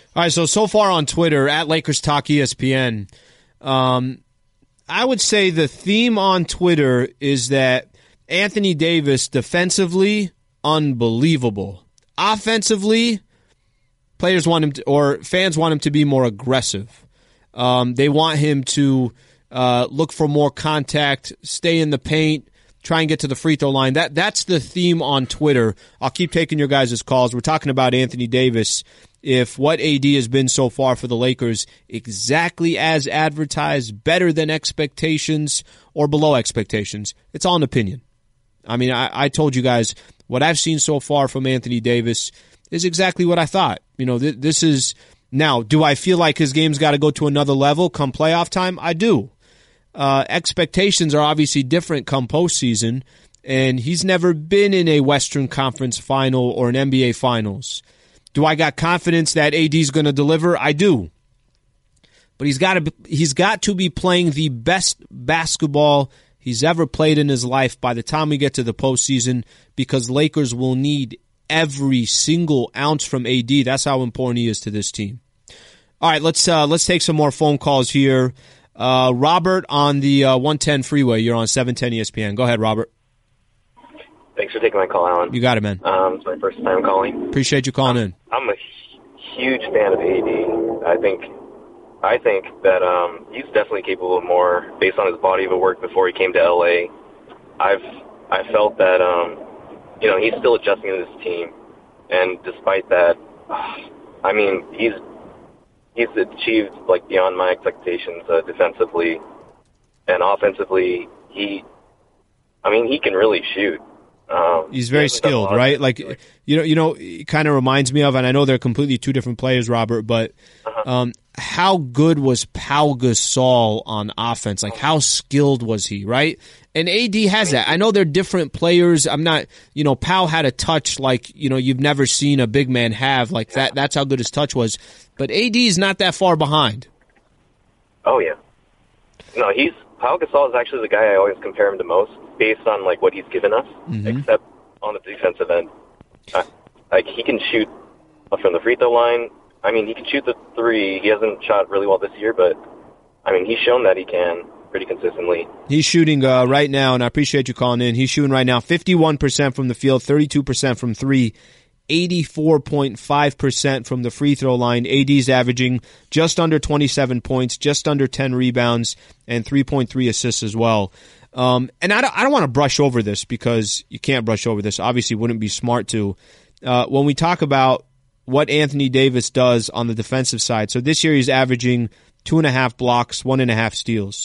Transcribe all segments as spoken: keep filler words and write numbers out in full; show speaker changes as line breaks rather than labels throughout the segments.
All right, so so far on Twitter, at Lakers Talk E S P N, um, I would say the theme on Twitter is that Anthony Davis, defensively, unbelievable. Offensively, players want him to, or fans want him to be more aggressive. Um, they want him to uh, look for more contact, stay in the paint, try and get to the free throw line. That That's the theme on Twitter. I'll keep taking your guys' calls. We're talking about Anthony Davis. If what A D has been so far for the Lakers exactly as advertised, better than expectations, or below expectations, it's all an opinion. I mean, I, I told you guys what I've seen so far from Anthony Davis is exactly what I thought. You know, th- this is now. Do I feel like his game's got to go to another level come playoff time? I do. Uh, expectations are obviously different come postseason, and he's never been in a Western Conference final or an N B A Finals. Do I got confidence that A D's going to deliver? I do. But he's got to he's got to be playing the best basketball he's ever played in his life by the time we get to the postseason, because Lakers will need every single ounce from A D. That's how important he is to this team. All right, let's uh, let's take some more phone calls here. Uh, Robert on the uh, one ten freeway. You're on seven ten E S P N. Go ahead, Robert.
Thanks for taking my call, Alan.
You got it, man.
Um, it's my first time calling.
Appreciate you calling in.
I'm a huge fan of A D. I think, I think that um, he's definitely capable of more based on his body of work before he came to L A. I've I felt that um, you know he's still adjusting to this team, and despite that, I mean he's he's achieved like beyond my expectations uh, defensively, and offensively he, I mean he can really shoot. Um,
He's very skilled, right? Like, you know, you know, it kind of reminds me of, and I know they're completely two different players, Robert, but
uh-huh.
um, how good was Pau Gasol on offense? Like, how skilled was he, right? And A D has that. I know they're different players. I'm not, you know, Pau had a touch like, you know, you've never seen a big man have. Like, that. that's how good his touch was. But A D is not that far behind.
Oh, yeah. No, he's, Pau Gasol is actually the guy I always compare him to most, based on like what he's given us,
mm-hmm.
except on the defensive end. Uh, like he can shoot from the free throw line. I mean, he can shoot the three. He hasn't shot really well this year, but I mean, he's shown that he can pretty consistently.
He's shooting uh, right now, and I appreciate you calling in. He's shooting right now fifty-one percent from the field, thirty-two percent from three, eighty-four point five percent from the free throw line. A D's averaging just under twenty-seven points, just under ten rebounds, and three point three assists as well. Um, and I don't, I don't want to brush over this because you can't brush over this. Obviously, wouldn't be smart to. Uh, when we talk about what Anthony Davis does on the defensive side, so this year he's averaging two and a half blocks, one and a half steals.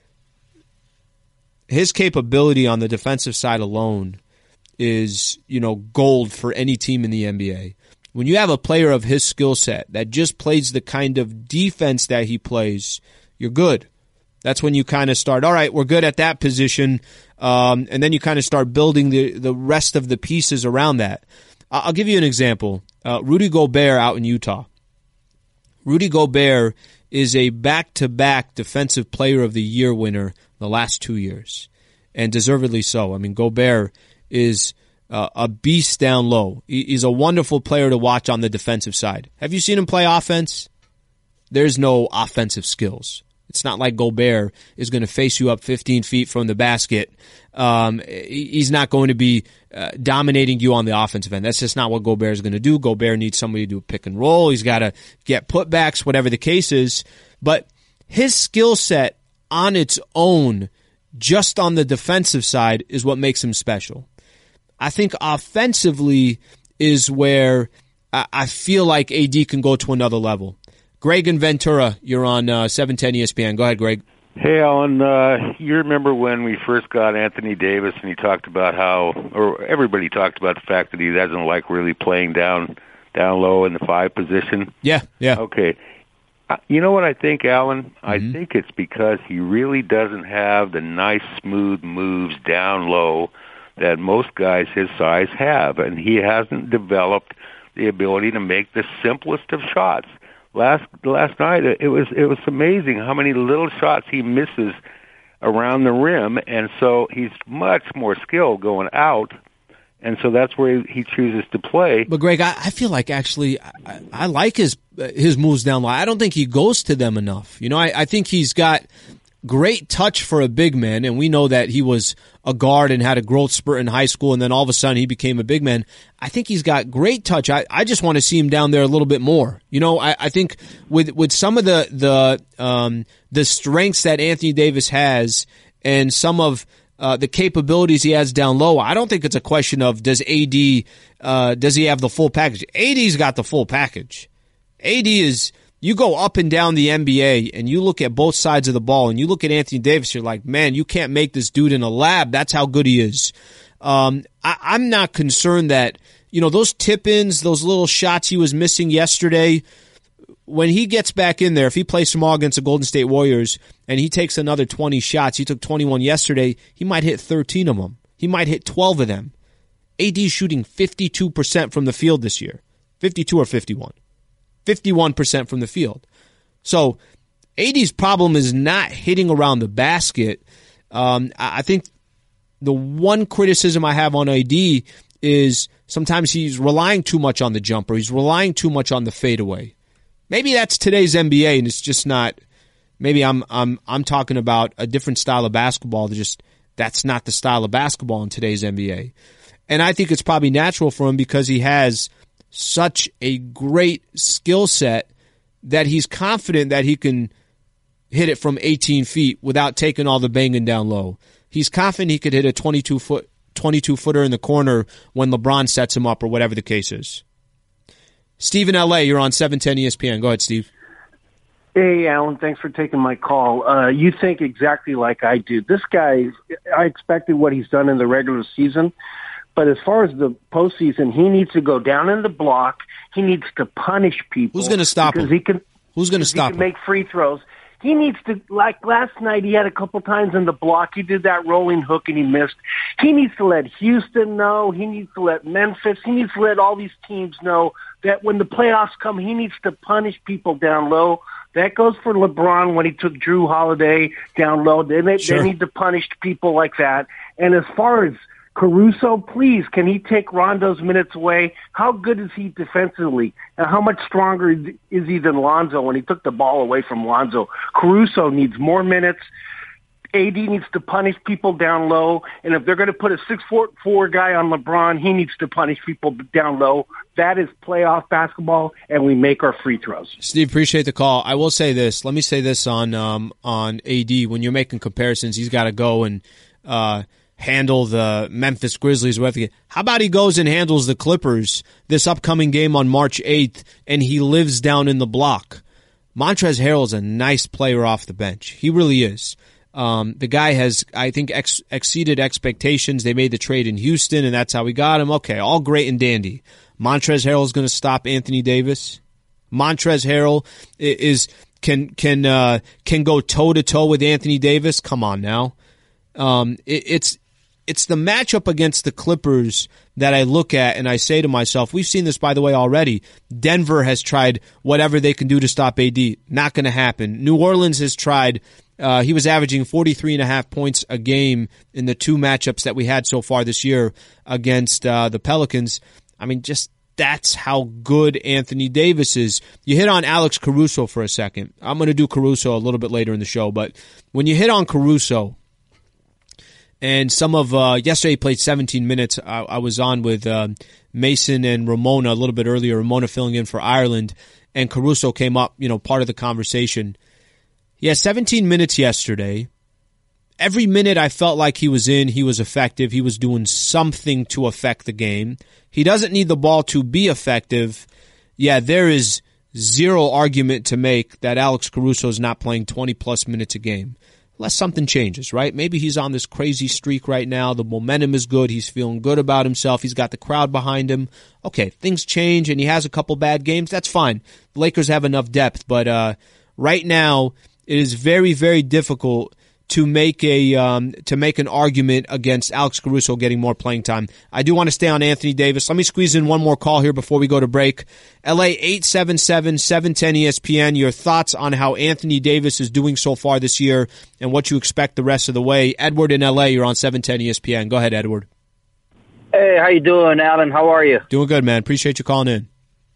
His capability on the defensive side alone is, you know, gold for any team in the N B A. When you have a player of his skill set that just plays the kind of defense that he plays, you're good. That's when you kind of start, all right, we're good at that position, um, and then you kind of start building the, the rest of the pieces around that. I'll give you an example. Uh, Rudy Gobert out in Utah. Rudy Gobert is a back-to-back Defensive Player of the Year winner the last two years, and deservedly so. I mean, Gobert is uh, a beast down low. He's a wonderful player to watch on the defensive side. Have you seen him play offense? There's no offensive skills. It's not like Gobert is going to face you up fifteen feet from the basket. Um, he's not going to be uh, dominating you on the offensive end. That's just not what Gobert is going to do. Gobert needs somebody to do a pick and roll. He's got to get putbacks, whatever the case is. But his skill set on its own, just on the defensive side, is what makes him special. I think offensively is where I feel like A D can go to another level. Greg and Ventura, you're on uh, seven ten E S P N. Go ahead, Greg.
Hey, Alan. Uh, you remember when we first got Anthony Davis, and he talked about how, or everybody talked about the fact that he doesn't like really playing down down low in the five position?
Yeah, yeah.
Okay. Uh, you know what I think, Alan? Mm-hmm. I think it's because he really doesn't have the nice, smooth moves down low that most guys his size have, and he hasn't developed the ability to make the simplest of shots. Last last night, it was it was amazing how many little shots he misses around the rim, and so he's much more skilled going out, and so that's where he chooses to play.
But Greg, I, I feel like actually I, I like his his moves down low. I don't think he goes to them enough. You know, I, I think he's got great touch for a big man, and we know that he was a guard and had a growth spurt in high school, and then all of a sudden he became a big man. I think he's got great touch. I, I just want to see him down there a little bit more. You know, I, I think with with some of the the um, the strengths that Anthony Davis has and some of uh, the capabilities he has down low, I don't think it's a question of does A D uh, does he have the full package. A D's got the full package. A D is. You go up and down the N B A and you look at both sides of the ball and you look at Anthony Davis, you're like, man, you can't make this dude in a lab. That's how good he is. Um, I, I'm not concerned that, you know, those tip-ins, those little shots he was missing yesterday, when he gets back in there, if he plays tomorrow against the Golden State Warriors and he takes another twenty shots, he took twenty-one yesterday, he might hit thirteen of them. He might hit twelve of them. A D's shooting fifty-two percent from the field this year. fifty-two or fifty-one. fifty-one percent from the field. So A D's problem is not hitting around the basket. Um, I think the one criticism I have on A D is sometimes he's relying too much on the jumper. He's relying too much on the fadeaway. Maybe that's today's N B A, and it's just not. Maybe I'm I'm I'm talking about a different style of basketball. That just that's not the style of basketball in today's N B A. And I think it's probably natural for him because he has such a great skill set that he's confident that he can hit it from eighteen feet without taking all the banging down low. He's confident he could hit a twenty-two foot, twenty-two footer in the corner when LeBron sets him up or whatever the case is. Steve in L A, you're on seven ten E S P N. Go ahead, Steve.
Hey, Alan, thanks for taking my call. Uh, you think exactly like I do. This guy, I expected what he's done in the regular season. But as far as the postseason, he needs to go down in the block. He needs to punish people.
Who's going to stop him?
He can,
Who's going to stop
he
him?
Can make free throws. He needs to, like last night, he had a couple times in the block. He did that rolling hook and he missed. He needs to let Houston know. He needs to let Memphis. He needs to let all these teams know that when the playoffs come, he needs to punish people down low. That goes for LeBron when he took Drew Holiday down low. They, they,
sure.
they need to punish people like that. And as far as Caruso, please, can he take Rondo's minutes away? How good is he defensively? And how much stronger is he than Lonzo when he took the ball away from Lonzo? Caruso needs more minutes. A D needs to punish people down low. And if they're going to put a six foot four guy on LeBron, he needs to punish people down low. That is playoff basketball, and we make our free throws.
Steve, appreciate the call. I will say this. Let me say this on um, on A D. When you're making comparisons, he's got to go and uh, – handle the Memphis Grizzlies. How about he goes and handles the Clippers this upcoming game on March eighth, and he lives down in the block? Montrezl Harrell's a nice player off the bench. He really is. Um, the guy has, I think, ex- exceeded expectations. They made the trade in Houston, and that's how we got him. Okay, all great and dandy. Montrezl Harrell's going to stop Anthony Davis. Montrezl Harrell is can can uh, can go toe to toe with Anthony Davis. Come on now. Um, it, it's It's the matchup against the Clippers that I look at and I say to myself, we've seen this, by the way, already. Denver has tried whatever they can do to stop A D. Not going to happen. New Orleans has tried. Uh, he was averaging forty-three and a half points a game in the two matchups that we had so far this year against uh, the Pelicans. I mean, just that's how good Anthony Davis is. You hit on Alex Caruso for a second. I'm going to do Caruso a little bit later in the show, but when you hit on Caruso, and some of uh, yesterday he played seventeen minutes. I, I was on with uh, Mason and Ramona a little bit earlier. Ramona filling in for Ireland, and Caruso came up, you know, part of the conversation. He had seventeen minutes yesterday. Every minute I felt like he was in, he was effective. He was doing something to affect the game. He doesn't need the ball to be effective. Yeah, there is zero argument to make that Alex Caruso is not playing twenty plus minutes a game. Unless something changes, right? Maybe he's on this crazy streak right now. The momentum is good. He's feeling good about himself. He's got the crowd behind him. Okay, things change and he has a couple bad games. That's fine. The Lakers have enough depth. But uh, right now, it is very, very difficult to make a um, to make an argument against Alex Caruso getting more playing time. I do want to stay on Anthony Davis. Let me squeeze in one more call here before we go to break. L A eight seven seven, seven ten E S P N. Your thoughts on how Anthony Davis is doing so far this year and what you expect the rest of the way. Edward in L A, you're on seven ten E S P N. Go ahead, Edward.
Hey, how you doing, Alan? How are you?
Doing good, man. Appreciate you calling in.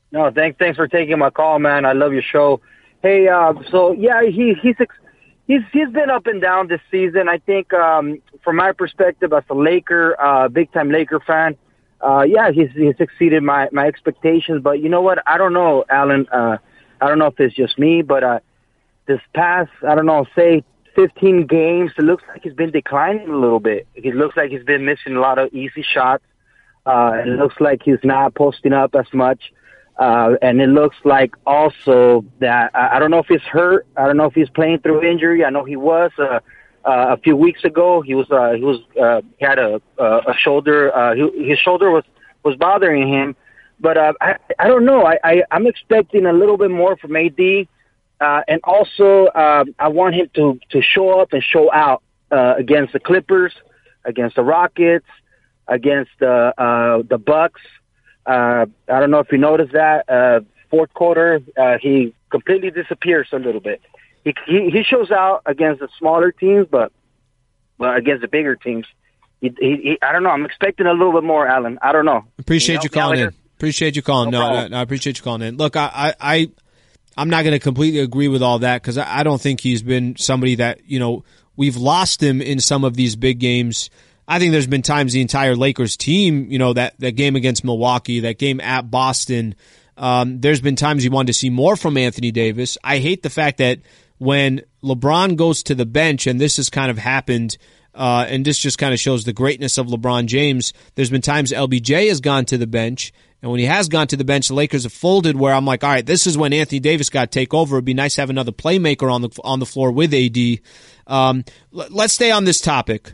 No, thanks. Thanks for taking my call, man. I love your show. Hey, uh, so yeah, he he's he's he's been up and down this season. I think um, from my perspective as a Laker, uh, big time Laker fan, uh, yeah, he's he's exceeded my my expectations. But you know what? I don't know, Alan. Uh, I don't know if it's just me, but uh, this past, I don't know, say fifteen games, it looks like he's been declining a little bit. It looks like he's been missing a lot of easy shots. Uh, it looks like he's not posting up as much. Uh, and it looks like also that, I, I don't know if he's hurt. I don't know if he's playing through injury. I know he was, uh, uh, a few weeks ago. He was, uh, he was, uh, he had a, a shoulder, uh, he, his shoulder was, was bothering him. But, uh, I, I don't know. I, I, I'm expecting a little bit more from A D. Uh, and also, uh, I want him to, to show up and show out, uh, against the Clippers, against the Rockets, against the, uh, the Bucks. Uh, I don't know if you noticed that, uh, fourth quarter, uh, he completely disappears a little bit. He, he, he shows out against the smaller teams, but, well, against the bigger teams, he, he, he, I don't know. I'm expecting a little bit more, Alan. I don't know.
Appreciate you, you calling in. Appreciate you calling.
No,
no, no, no, I appreciate you calling in. Look, I, I, I I'm not going to completely agree with all that because I, I don't think he's been somebody that, you know, we've lost him in some of these big games. I think there's been times the entire Lakers team, you know, that, that game against Milwaukee, that game at Boston, um, there's been times you wanted to see more from Anthony Davis. I hate the fact that when LeBron goes to the bench, and this has kind of happened, uh, and this just kind of shows the greatness of LeBron James, there's been times L B J has gone to the bench, and when he has gone to the bench, the Lakers have folded where I'm like, all right, this is when Anthony Davis got to take over. It'd be nice to have another playmaker on the on the floor with A D. Um, let's stay on this topic.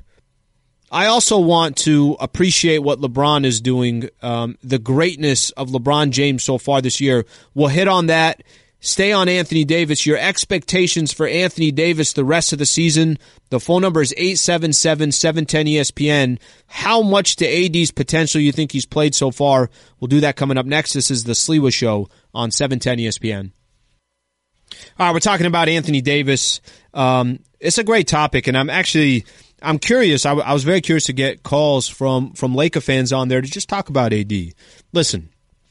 I also want to appreciate what LeBron is doing, um, the greatness of LeBron James so far this year. We'll hit on that. Stay on Anthony Davis. Your expectations for Anthony Davis the rest of the season. The phone number is eight seven seven, seven one zero, E S P N. How much to A D's potential you think he's played so far? We'll do that coming up next. This is the Sliwa Show on seven ten E S P N. All right, we're talking about Anthony Davis. Um, it's a great topic, and I'm actually... I'm curious. I, w- I was very curious to get calls from, from Laker fans on there to just talk about A D. Listen,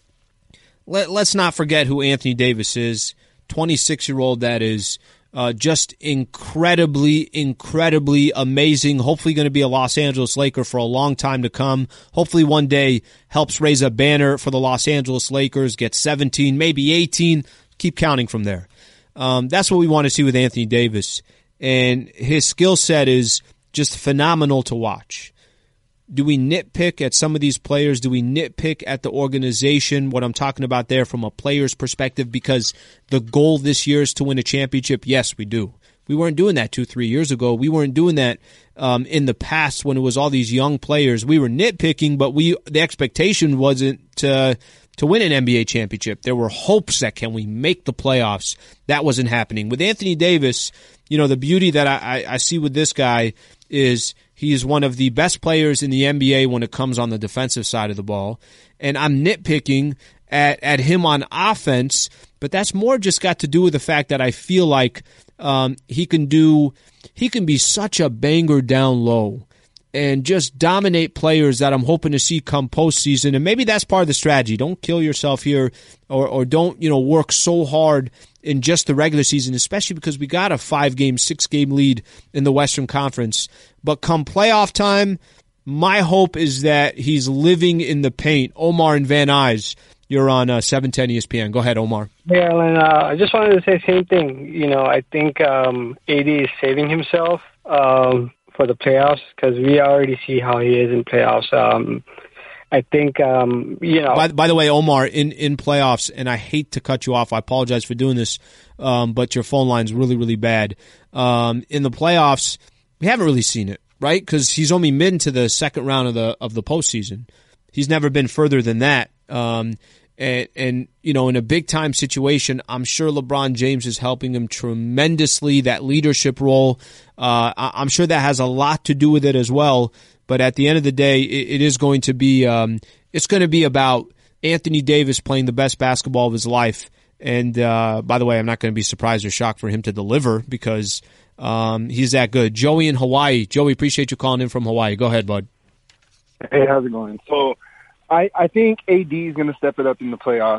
let, let's not forget who Anthony Davis is. twenty-six-year-old that is uh, just incredibly, incredibly amazing. Hopefully going to be a Los Angeles Laker for a long time to come. Hopefully one day helps raise a banner for the Los Angeles Lakers, get seventeen, maybe eighteen. Keep counting from there. Um, that's what we want to see with Anthony Davis. And his skill set is just phenomenal to watch. Do we nitpick at some of these players? Do we nitpick at the organization? What I'm talking about there from a player's perspective, because the goal this year is to win a championship? Yes, we do. We weren't doing that two, three years ago. We weren't doing that um, in the past when it was all these young players. We were nitpicking, but we the expectation wasn't to to win an N B A championship. There were hopes that can we make the playoffs. That wasn't happening. With Anthony Davis, you know, the beauty that I, I, I see with this guy is he is one of the best players in the N B A when it comes on the defensive side of the ball. And I'm nitpicking at, at him on offense, but that's more just got to do with the fact that I feel like um, he can do, he can be such a banger down low and just dominate players that I'm hoping to see come postseason. And maybe that's part of the strategy. Don't kill yourself here, or, or don't, you know, work so hard in just the regular season, especially because we got a five-game, six-game lead in the Western Conference. But come playoff time, my hope is that he's living in the paint. Omar and Van Nuys, you're on uh, seven ten E S P N. Go ahead, Omar.
Hey, Alan, uh, I just wanted to say the same thing. You know, I think um, A D is saving himself um, for the playoffs because we already see how he is in playoffs. Um I think, um, you know.
By, by the way, Omar, in, in playoffs, and I hate to cut you off. I apologize for doing this, um, but your phone line's really, really bad. Um, in the playoffs, we haven't really seen it, right? Because he's only been into the second round of the of the postseason. He's never been further than that. Um, and, and, you know, in a big-time situation, I'm sure LeBron James is helping him tremendously, that leadership role. Uh, I, I'm sure that has a lot to do with it as well. But at the end of the day, it, it is going to be um, it's going to be about Anthony Davis playing the best basketball of his life. And uh, by the way, I'm not going to be surprised or shocked for him to deliver because um, he's that good. Joey in Hawaii. Joey, appreciate you calling in from Hawaii. Go ahead, bud.
Hey, how's it going? So I, I think A D is going to step it up in the playoffs.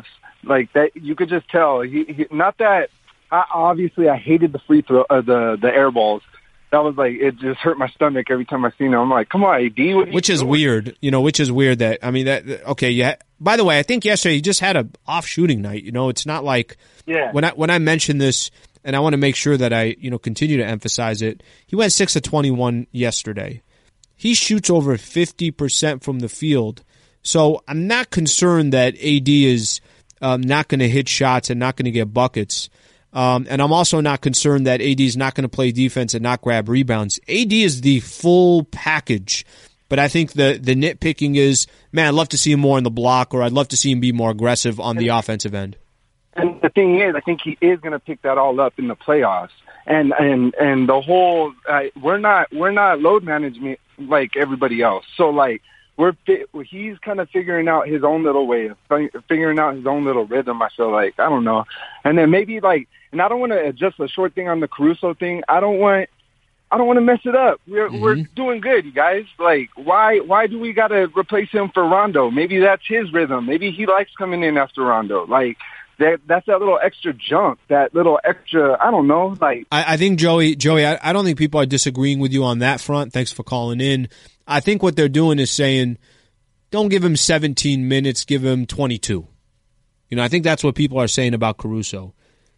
Like that, you could just tell. He, he not that. I, obviously, I hated the free throw, uh, the the air balls. That was like, it just hurt my stomach every time I seen him. I'm like, come on, A D. What
which is
doing?
weird, you know. Which is weird that I mean that. Okay, yeah. By the way, I think yesterday he just had a off shooting night. You know, it's not like
yeah.
When I when I mentioned this, and I want to make sure that I you know continue to emphasize it. He went six of twenty-one yesterday. He shoots over fifty percent from the field, so I'm not concerned that A D is um, not going to hit shots and not going to get buckets. Um, and I'm also not concerned that A D is not going to play defense and not grab rebounds. A D is the full package. But I think the, the nitpicking is, man, I'd love to see him more in the block, or I'd love to see him be more aggressive on the offensive end.
And the thing is, I think he is going to pick that all up in the playoffs. And and and the whole uh, we're not we're not load management like everybody else. So like we're he's kind of figuring out his own little way of figuring out his own little rhythm. I feel like I don't know. And then maybe like, and I don't want to adjust a short thing on the Caruso thing. I don't want. I don't want to mess it up. We're mm-hmm. we're doing good, you guys. Like, why why do we got to replace him for Rondo? Maybe that's his rhythm. Maybe he likes coming in after Rondo. Like, that that's that little extra jump, that little extra, I don't know. Like,
I, I think, Joey, Joey, I, I don't think people are disagreeing with you on that front. Thanks for calling in. I think what they're doing is saying, don't give him seventeen minutes, give him twenty-two. You know, I think that's what people are saying about Caruso.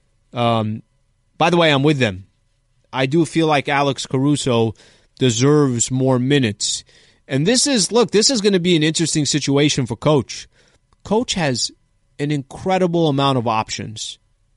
Um, by the way, I'm with them. I do feel like Alex Caruso deserves more minutes. And this is, look, this is going to be an interesting situation for Coach. Coach has an incredible amount of options.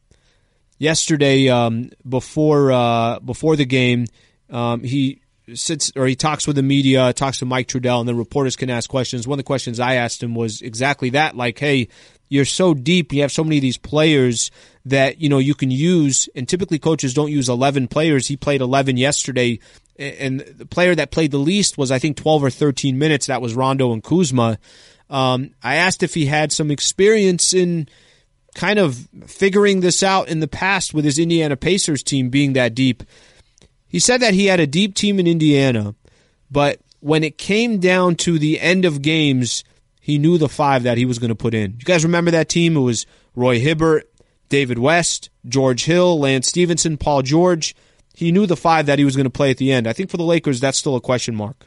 Yesterday, um, before uh, before the game, um, he sits or he talks with the media, talks to Mike Trudell, and then reporters can ask questions. One of the questions I asked him was exactly that, like, hey, you're so deep, you have so many of these players that, you know, you can use, and typically coaches don't use eleven players. He played eleven yesterday, and the player that played the least was, I think, twelve or thirteen minutes. That was Rondo and Kuzma. Um, I asked if he had some experience in kind of figuring this out in the past with his Indiana Pacers team being that deep. He said that he had a deep team in Indiana, but when it came down to the end of games, he knew the five that he was going to put in. You guys remember that team? It was Roy Hibbert, David West, George Hill, Lance Stevenson, Paul George. He knew the five that he was going to play at the end. I think for the Lakers, that's still a question mark.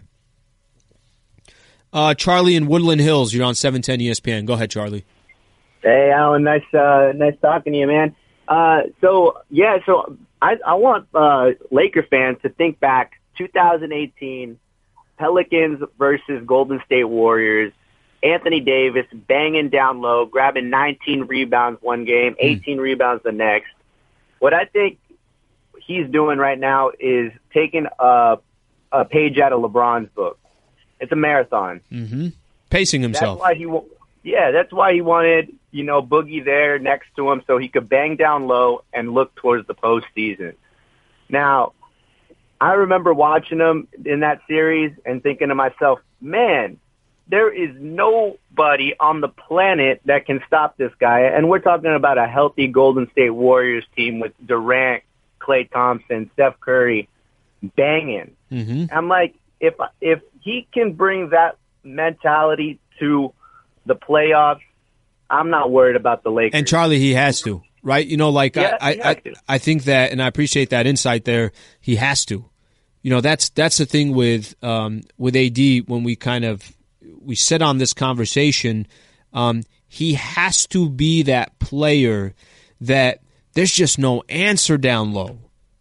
Uh, Charlie in Woodland Hills, you're on seven ten E S P N. Go ahead, Charlie.
Hey, Alan, nice uh, nice talking to you, man. Uh, so, yeah, so I, I want uh, Laker fans to think back two thousand eighteen, Pelicans versus Golden State Warriors. Anthony Davis banging down low, grabbing nineteen rebounds one game, eighteen mm. rebounds the next. What I think he's doing right now is taking a, a page out of LeBron's book. It's a marathon.
Mm-hmm. Pacing himself.
That's why he, yeah, that's why he wanted, you know, Boogie there next to him so he could bang down low and look towards the postseason. Now, I remember watching him in that series and thinking to myself, man, there is nobody on the planet that can stop this guy. And we're talking about a healthy Golden State Warriors team with Durant, Klay Thompson, Steph Curry banging.
Mm-hmm.
I'm like, if if he can bring that mentality to the playoffs, I'm not worried about the Lakers.
And Charlie, he has to, right? You know, like
yeah,
I, I, I, I think that, and I appreciate that insight there. He has to. You know, that's that's the thing with um, with A D when we kind of we sit on this conversation. Um, he has to be that player that there's just no answer down low.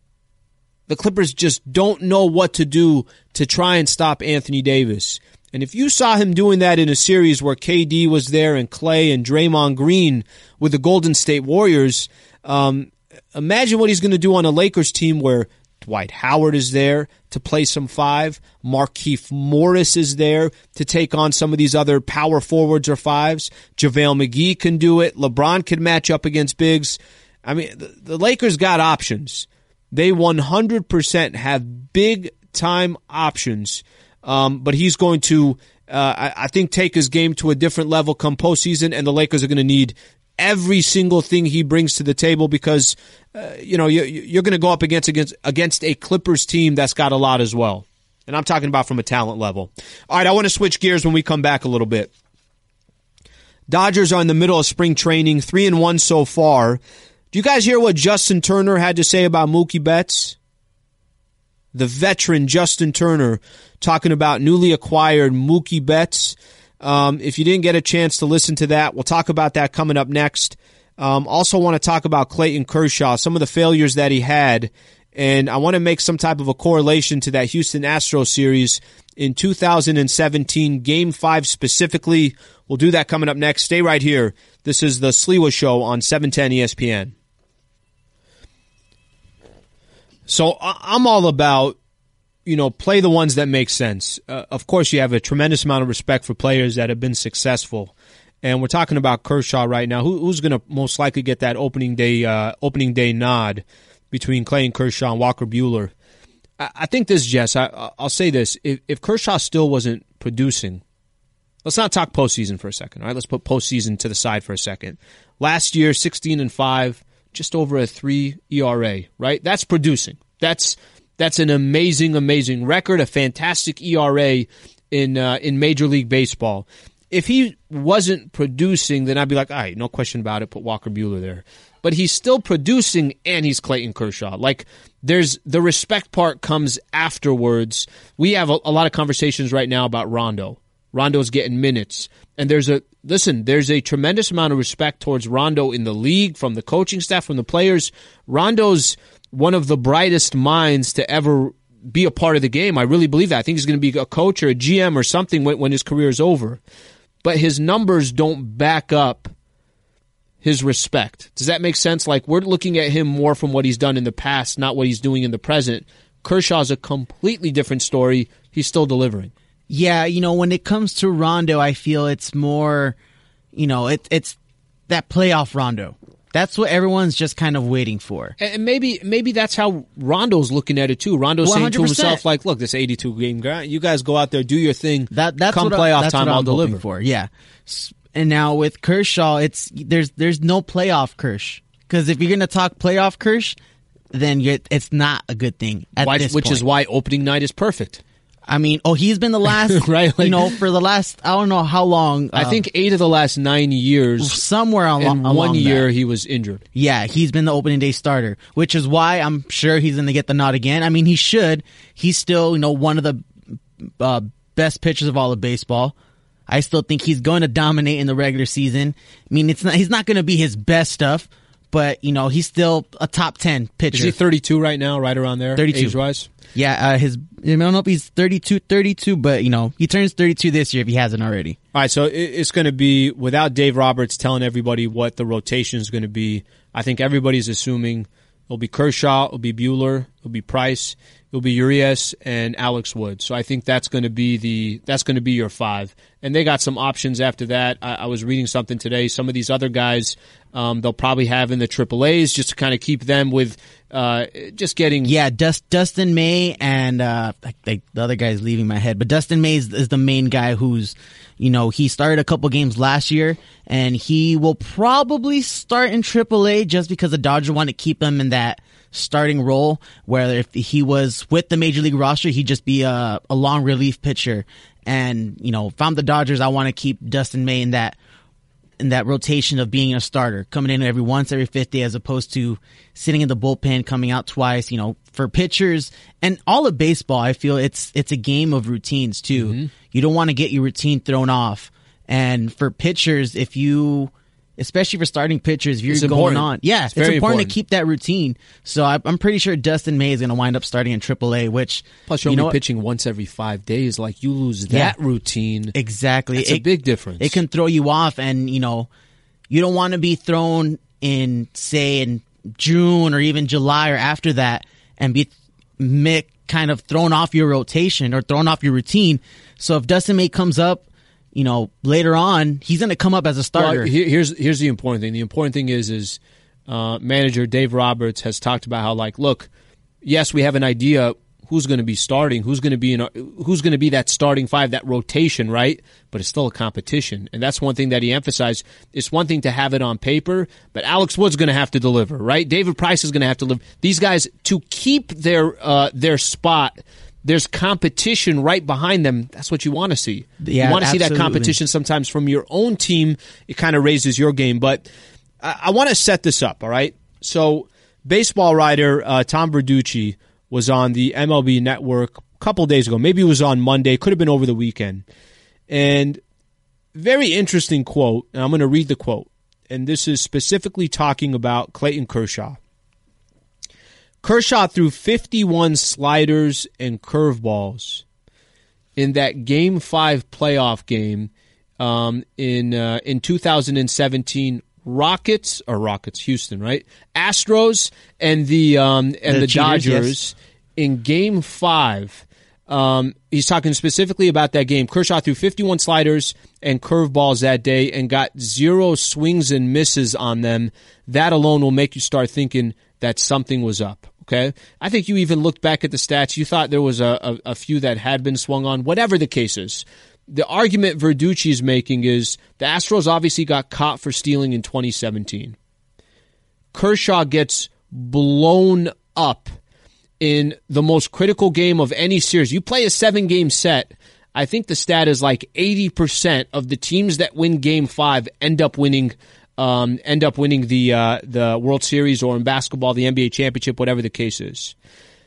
The Clippers just don't know what to do to try and stop Anthony Davis. And if you saw him doing that in a series where K D was there and Clay and Draymond Green with the Golden State Warriors, um, imagine what he's going to do on a Lakers team where Dwight Howard is there to play some five. Markieff Morris is there to take on some of these other power forwards or fives. JaVale McGee can do it. LeBron can match up against bigs. I mean, the, the Lakers got options. They one hundred percent have big-time options, um, but he's going to, uh, I, I think, take his game to a different level come postseason, and the Lakers are going to need every single thing he brings to the table because, uh, you know, you, you're going to go up against, against against a Clippers team that's got a lot as well. And I'm talking about from a talent level. All right, I want to switch gears when we come back a little bit. Dodgers are in the middle of spring training, three and one so far. Do you guys hear what Justin Turner had to say about Mookie Betts? The veteran Justin Turner talking about newly acquired Mookie Betts. Um, if you didn't get a chance to listen to that, we'll talk about that coming up next. Um, also want to talk about Clayton Kershaw, some of the failures that he had, and I want to make some type of a correlation to that Houston Astros series in two thousand seventeen, Game five specifically. We'll do that coming up next. Stay right here. This is the Sliwa Show on seven ten E S P N. So I'm all about, you know, play the ones that make sense. Uh, of course, you have a tremendous amount of respect for players that have been successful. And we're talking about Kershaw right now. Who, who's going to most likely get that opening day uh, opening day nod between Clayton Kershaw and Walker Buehler? I, I think this, Jess, I, I'll say this. If, if Kershaw still wasn't producing, let's not talk postseason for a second. All right, let's put postseason to the side for a second. Last year, sixteen and five. Just over a three E R A, right? That's producing. That's that's an amazing, amazing record, a fantastic E R A in uh, in Major League Baseball. If he wasn't producing, then I'd be like, all right, no question about it, put Walker Buehler there. But he's still producing, and he's Clayton Kershaw. Like, there's the respect part comes afterwards. We have a, a lot of conversations right now about Rondo. Rondo's getting minutes. And there's a, listen, there's a tremendous amount of respect towards Rondo in the league, from the coaching staff, from the players. Rondo's one of the brightest minds to ever be a part of the game. I really believe that. I think he's going to be a coach or a G M or something when, when his career is over. But his numbers don't back up his respect. Does that make sense? Like, we're looking at him more from what he's done in the past, not what he's doing in the present. Kershaw's a completely different story. He's still delivering.
Yeah, you know, when it comes to Rondo, I feel it's more, you know, it, it's that playoff Rondo. That's what everyone's just kind of waiting for.
And maybe maybe that's how Rondo's looking at it too. Rondo's
one hundred percent
saying to himself, like, look, this eighty-two game grind, you guys go out there, do your thing.
That, that's
Come
what
playoff
I, that's
time,
what
I'll
I'm
deliver.
hoping for. Yeah. And now with Kershaw, it's there's there's no playoff Kersh. Because if you're going to talk playoff Kersh, then you're, it's not a good thing at
why,
this
Which
point.
is why opening night is perfect.
I mean, oh, he's been the last,
right? Like,
you know, for the last, I don't know how long.
I
uh,
think eight of the last nine years.
Somewhere along,
in
along
one year,
that.
he was injured.
Yeah, he's been the opening day starter, which is why I'm sure he's going to get the nod again. I mean, he should. He's still, you know, one of the uh, best pitchers of all of baseball. I still think he's going to dominate in the regular season. I mean, it's not, he's not going to be his best stuff, but, you know, he's still a top ten pitcher.
Is he thirty-two right now, right around there,
thirty-two
age-wise?
Yeah, uh, his I don't know if he's thirty-two, thirty-two, but, you know, he turns thirty-two this year if he hasn't already.
All right, so it's going to be, without Dave Roberts telling everybody what the rotation is going to be, I think everybody's assuming it'll be Kershaw, it'll be Buehler, it'll be Price, it'll be Urias, and Alex Wood. So I think that's going to be the that's going to be your five. And they got some options after that. I, I was reading something today. Some of these other guys, um, they'll probably have in the triple A's just to kind of keep them with uh, just getting.
Yeah, Dust, Dustin May and uh, like, like the other guy's leaving my head, but Dustin May is, is the main guy who's, you know, he started a couple games last year, and he will probably start in triple A just because the Dodgers want to keep him in that starting role, where if he was with the Major League roster, he'd just be a, a long relief pitcher. And, you know, if I'm the Dodgers, I want to keep Dustin May in that in that rotation of being a starter, coming in every once, every fifth day, as opposed to sitting in the bullpen, coming out twice. You know, for pitchers and all of baseball, I feel it's it's a game of routines too. Mm-hmm. You don't want to get your routine thrown off. And for pitchers, if you especially for starting pitchers, if you're
it's
going
important.
on. Yeah,
it's,
it's important,
important
to keep that routine. So I, I'm pretty sure Dustin May is going to wind up starting in triple A, which...
Plus, you're
you know
only
what?
pitching once every five days. Like, you lose
Yeah.
that routine.
Exactly.
It's
it,
a big difference.
It can throw you off, and, you know, you don't want to be thrown in, say, in June or even July or after that and be mi- kind of thrown off your rotation or thrown off your routine. So if Dustin May comes up, you know, later on, he's going to come up as a starter.
Well, here, here's here's the important thing. The important thing is is uh, manager Dave Roberts has talked about how, like, look, yes, we have an idea who's going to be starting, who's going to be in, a, who's going to be that starting five, that rotation, right? But it's still a competition, and that's one thing that he emphasized. It's one thing to have it on paper, but Alex Wood's going to have to deliver, right? David Price is going to have to deliver. These guys, to keep their uh, their spot there's competition right behind them. That's what you want to see.
Yeah,
you want to see that
absolutely.
competition sometimes from your own team. It kind of raises your game. But I, I want to set this up, all right? So baseball writer uh, Tom Verducci was on the M L B Network a couple days ago. Maybe it was on Monday. Could have been over the weekend. And very interesting quote, and I'm going to read the quote. And this is specifically talking about Clayton Kershaw. Kershaw threw fifty-one sliders and curveballs in that Game five playoff game um, in uh, in two thousand seventeen. Rockets or Rockets, Houston, right? Astros and the um, and the,
The cheaters,
Dodgers
yes.
in Game Five. Um, he's talking specifically about that game. Kershaw threw fifty-one sliders and curveballs that day and got zero swings and misses on them. That alone will make you start thinking that something was up. Okay, I think you even looked back at the stats. You thought there was a, a, a few that had been swung on. Whatever the case is, the argument Verducci is making is the Astros obviously got caught for stealing in twenty seventeen. Kershaw gets blown up in the most critical game of any series. You play a seven-game set, I think the stat is like eighty percent of the teams that win Game Five end up winning um, end up winning the uh, the World Series, or in basketball, the N B A championship, whatever the case is.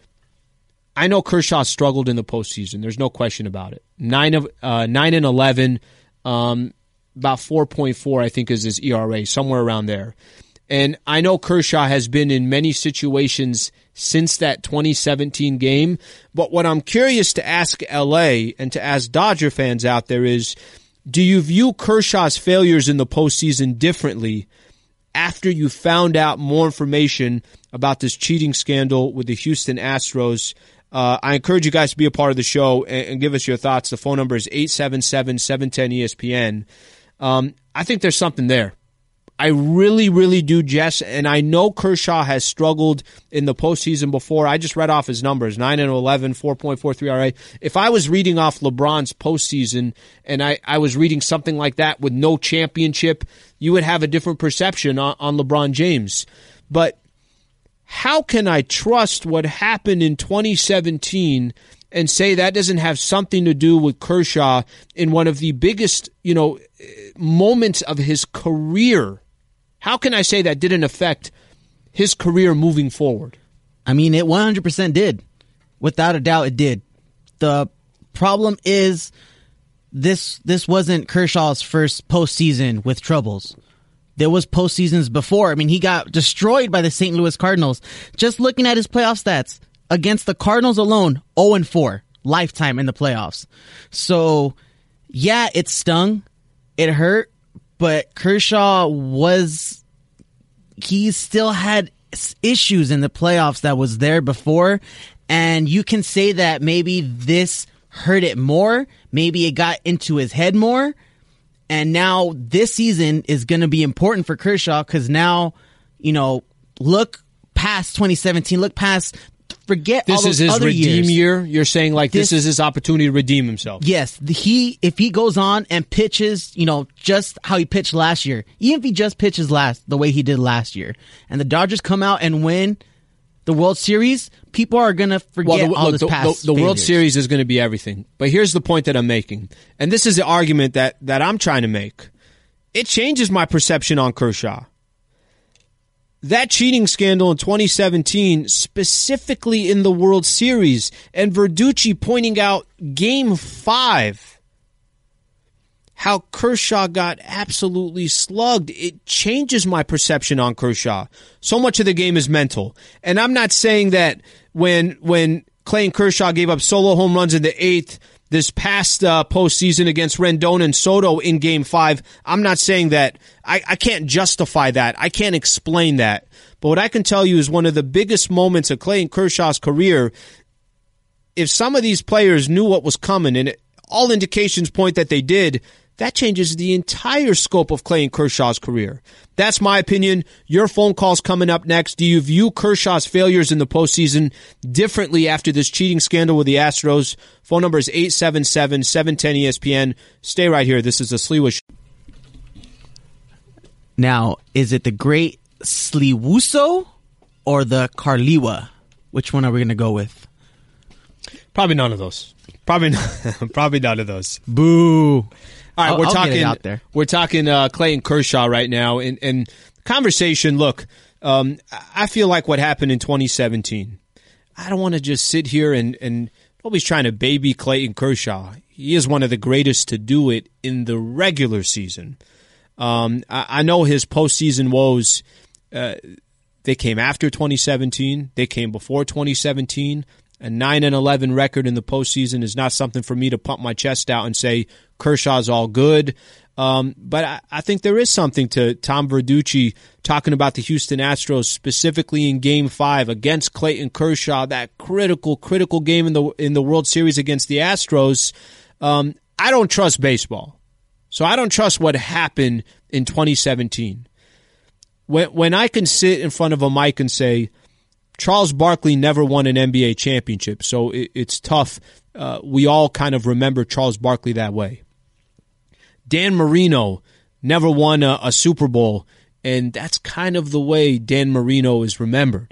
I know Kershaw struggled in the postseason. There's no question about it. Nine of uh, nine and eleven, um, about four point four, I think, is his E R A, somewhere around there. And I know Kershaw has been in many situations since that twenty seventeen game. But what I'm curious to ask L A and to ask Dodger fans out there is, do you view Kershaw's failures in the postseason differently after you found out more information about this cheating scandal with the Houston Astros? Uh, I encourage you guys to be a part of the show and, and give us your thoughts. The phone number is eight seven seven, seven one zero, E S P N. Um, I think there's something there. I really, really do, Jess, and I know Kershaw has struggled in the postseason before. I just read off his numbers, nine and eleven, four point four three E R A. If I was reading off LeBron's postseason and I, I was reading something like that with no championship, you would have a different perception on, on LeBron James. But how can I trust what happened in twenty seventeen and say that doesn't have something to do with Kershaw in one of the biggest, you know, moments of his career? How can I say that didn't affect his career moving forward?
I mean, it one hundred percent did. Without a doubt, it did. The problem is this this wasn't Kershaw's first postseason with troubles. There was postseasons before. I mean, he got destroyed by the Saint Louis Cardinals. Just looking at his playoff stats, against the Cardinals alone, oh and four, lifetime in the playoffs. So, yeah, it stung. It hurt. But Kershaw was, he still had issues in the playoffs that was there before. And you can say that maybe this hurt it more. Maybe it got into his head more. And now this season is going to be important for Kershaw because now, you know, look past twenty seventeen, look past, forget
this
all those
is his
other
redeem
years.
year. You're saying like this, this is his opportunity to redeem himself.
Yes, the, he if he goes on and pitches, you know, just how he pitched last year, even if he just pitches last the way he did last year, and the Dodgers come out and win the World Series, people are going to forget
well, the,
all
look,
this
the,
past
the, the World
failures.
Series is going to be everything. But here's the point that I'm making, and this is the argument that that I'm trying to make. It changes my perception on Kershaw. That cheating scandal in twenty seventeen, specifically in the World Series, and Verducci pointing out Game five, how Kershaw got absolutely slugged, it changes my perception on Kershaw. So much of the game is mental. And I'm not saying that when when Clayton Kershaw gave up solo home runs in the eighth this past uh, postseason against Rendon and Soto in Game five, I'm not saying that. I, I can't justify that. I can't explain that. But what I can tell you is one of the biggest moments of Clayton Kershaw's career, if some of these players knew what was coming, and it, all indications point that they did, that changes the entire scope of Clayton Kershaw's career. That's my opinion. Your phone call's coming up next. Do you view Kershaw's failures in the postseason differently after this cheating scandal with the Astros? Phone number is eight seven seven, seven one zero, E S P N. Stay right here. This is the Sliwa Show.
Now, is it the great Sliwuso or the Carliwa? Which one are we going to go with?
Probably none of those. Probably not, probably none of those.
Boo.
All right,
I'll,
we're
I'll
talking
get it out there.
We're talking uh, Clayton Kershaw right now, and, and conversation. Look, um, I feel like what happened in twenty seventeen. I don't want to just sit here and and nobody's trying to baby Clayton Kershaw. He is one of the greatest to do it in the regular season. Um, I, I know his postseason woes. Uh, they came after twenty seventeen. They came before twenty seventeen. A nine and eleven record in the postseason is not something for me to pump my chest out and say Kershaw's all good. Um, but I, I think there is something to Tom Verducci talking about the Houston Astros, specifically in Game Five against Clayton Kershaw, that critical, critical game in the in the World Series against the Astros. Um, I don't trust baseball, so I don't trust what happened in twenty seventeen. When when I can sit in front of a mic and say, Charles Barkley never won an N B A championship, so it, it's tough. Uh, we all kind of remember Charles Barkley that way. Dan Marino never won a, a Super Bowl, and that's kind of the way Dan Marino is remembered.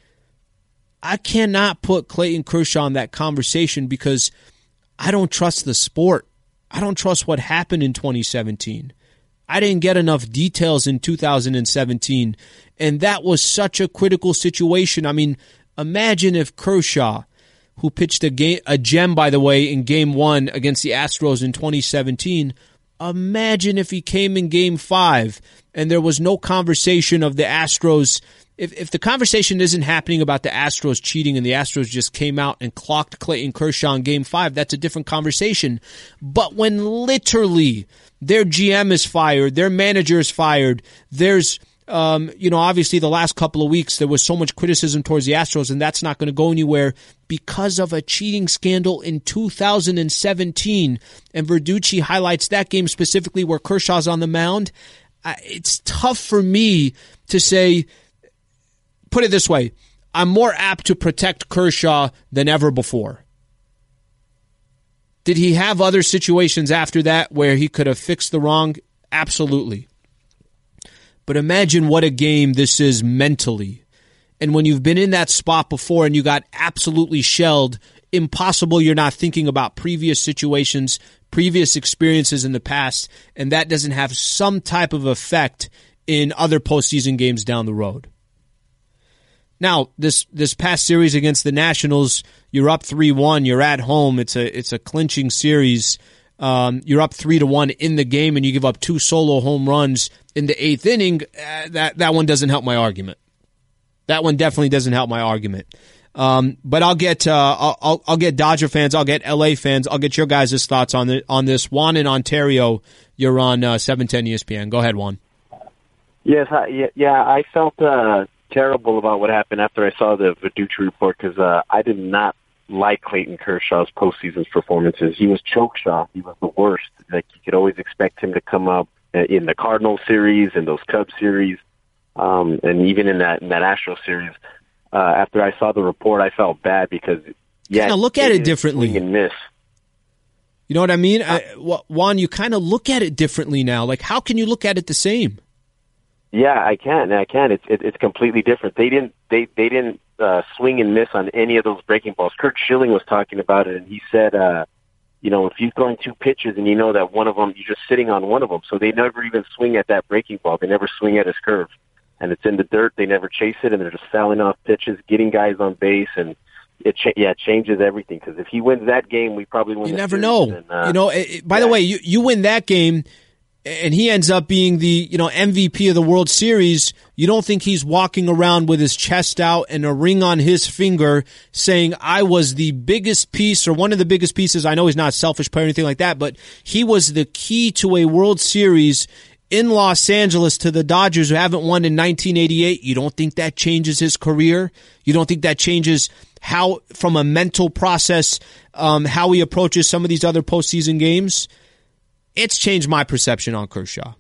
I cannot put Clayton Kershaw in that conversation because I don't trust the sport. I don't trust what happened in twenty seventeen. I didn't get enough details in two thousand seventeen, and that was such a critical situation. I mean, imagine if Kershaw, who pitched a, game, a gem, by the way, in Game one against the Astros in twenty seventeen, imagine if he came in Game five and there was no conversation of the Astros. If, if the conversation isn't happening about the Astros cheating and the Astros just came out and clocked Clayton Kershaw in Game five, that's a different conversation. But when literally their G M is fired, their manager is fired, there's, um, you know, obviously the last couple of weeks there was so much criticism towards the Astros, and that's not going to go anywhere because of a cheating scandal in two thousand seventeen. And Verducci highlights that game specifically where Kershaw's on the mound. Uh, it's tough for me to say, put it this way, I'm more apt to protect Kershaw than ever before. Did he have other situations after that where he could have fixed the wrong? Absolutely. But imagine what a game this is mentally. And when you've been in that spot before and you got absolutely shelled, impossible you're not thinking about previous situations, previous experiences in the past, and that doesn't have some type of effect in other postseason games down the road. Now, this this past series against the Nationals, you're up three one. You're at home. It's a it's a clinching series. Um, you're up three to one in the game, and you give up two solo home runs in the eighth inning. Uh, that that one doesn't help my argument. That one definitely doesn't help my argument. Um, but I'll get uh, I'll, I'll I'll get Dodger fans. I'll get L A fans. I'll get your guys' thoughts on the, on this. Juan in Ontario, you're on uh, seven ten E S P N. Go ahead, Juan.
Yes, I, yeah, yeah. I felt uh, terrible about what happened after I saw the Verducci report because uh, I did not like Clayton Kershaw's postseason performances. He was choke shot. He was the worst. Like you could always expect him to come up in the Cardinals series, in those Cubs series, um, and even in that in that Astros series. Uh, after I saw the report, I felt bad because yeah,
kind of look at it differently.
Swing and miss.
You know what I mean, uh, I, Juan? You kind of look at it differently now. Like, how can you look at it the same?
Yeah, I can. I can. It's it, it's completely different. They didn't they they didn't uh, swing and miss on any of those breaking balls. Curt Schilling was talking about it, and he said, uh, you know, if you're throwing two pitches and you know that one of them you're just sitting on one of them, so they never even swing at that breaking ball. They never swing at his curve, and it's in the dirt. They never chase it, and they're just fouling off pitches, getting guys on base, and it cha- yeah it changes everything. Because if he wins that game, we probably win.
You
the
never
series,
know.
And, uh,
you know. It, by
yeah.
the way, you you win that game. And he ends up being the, you know, M V P of the World Series. You don't think he's walking around with his chest out and a ring on his finger saying, I was the biggest piece or one of the biggest pieces. I know he's not a selfish player or anything like that, but he was the key to a World Series in Los Angeles to the Dodgers who haven't won in nineteen eighty-eight. You don't think that changes his career? You don't think that changes how, from a mental process, um, how he approaches some of these other postseason games? It's changed my perception on Kershaw.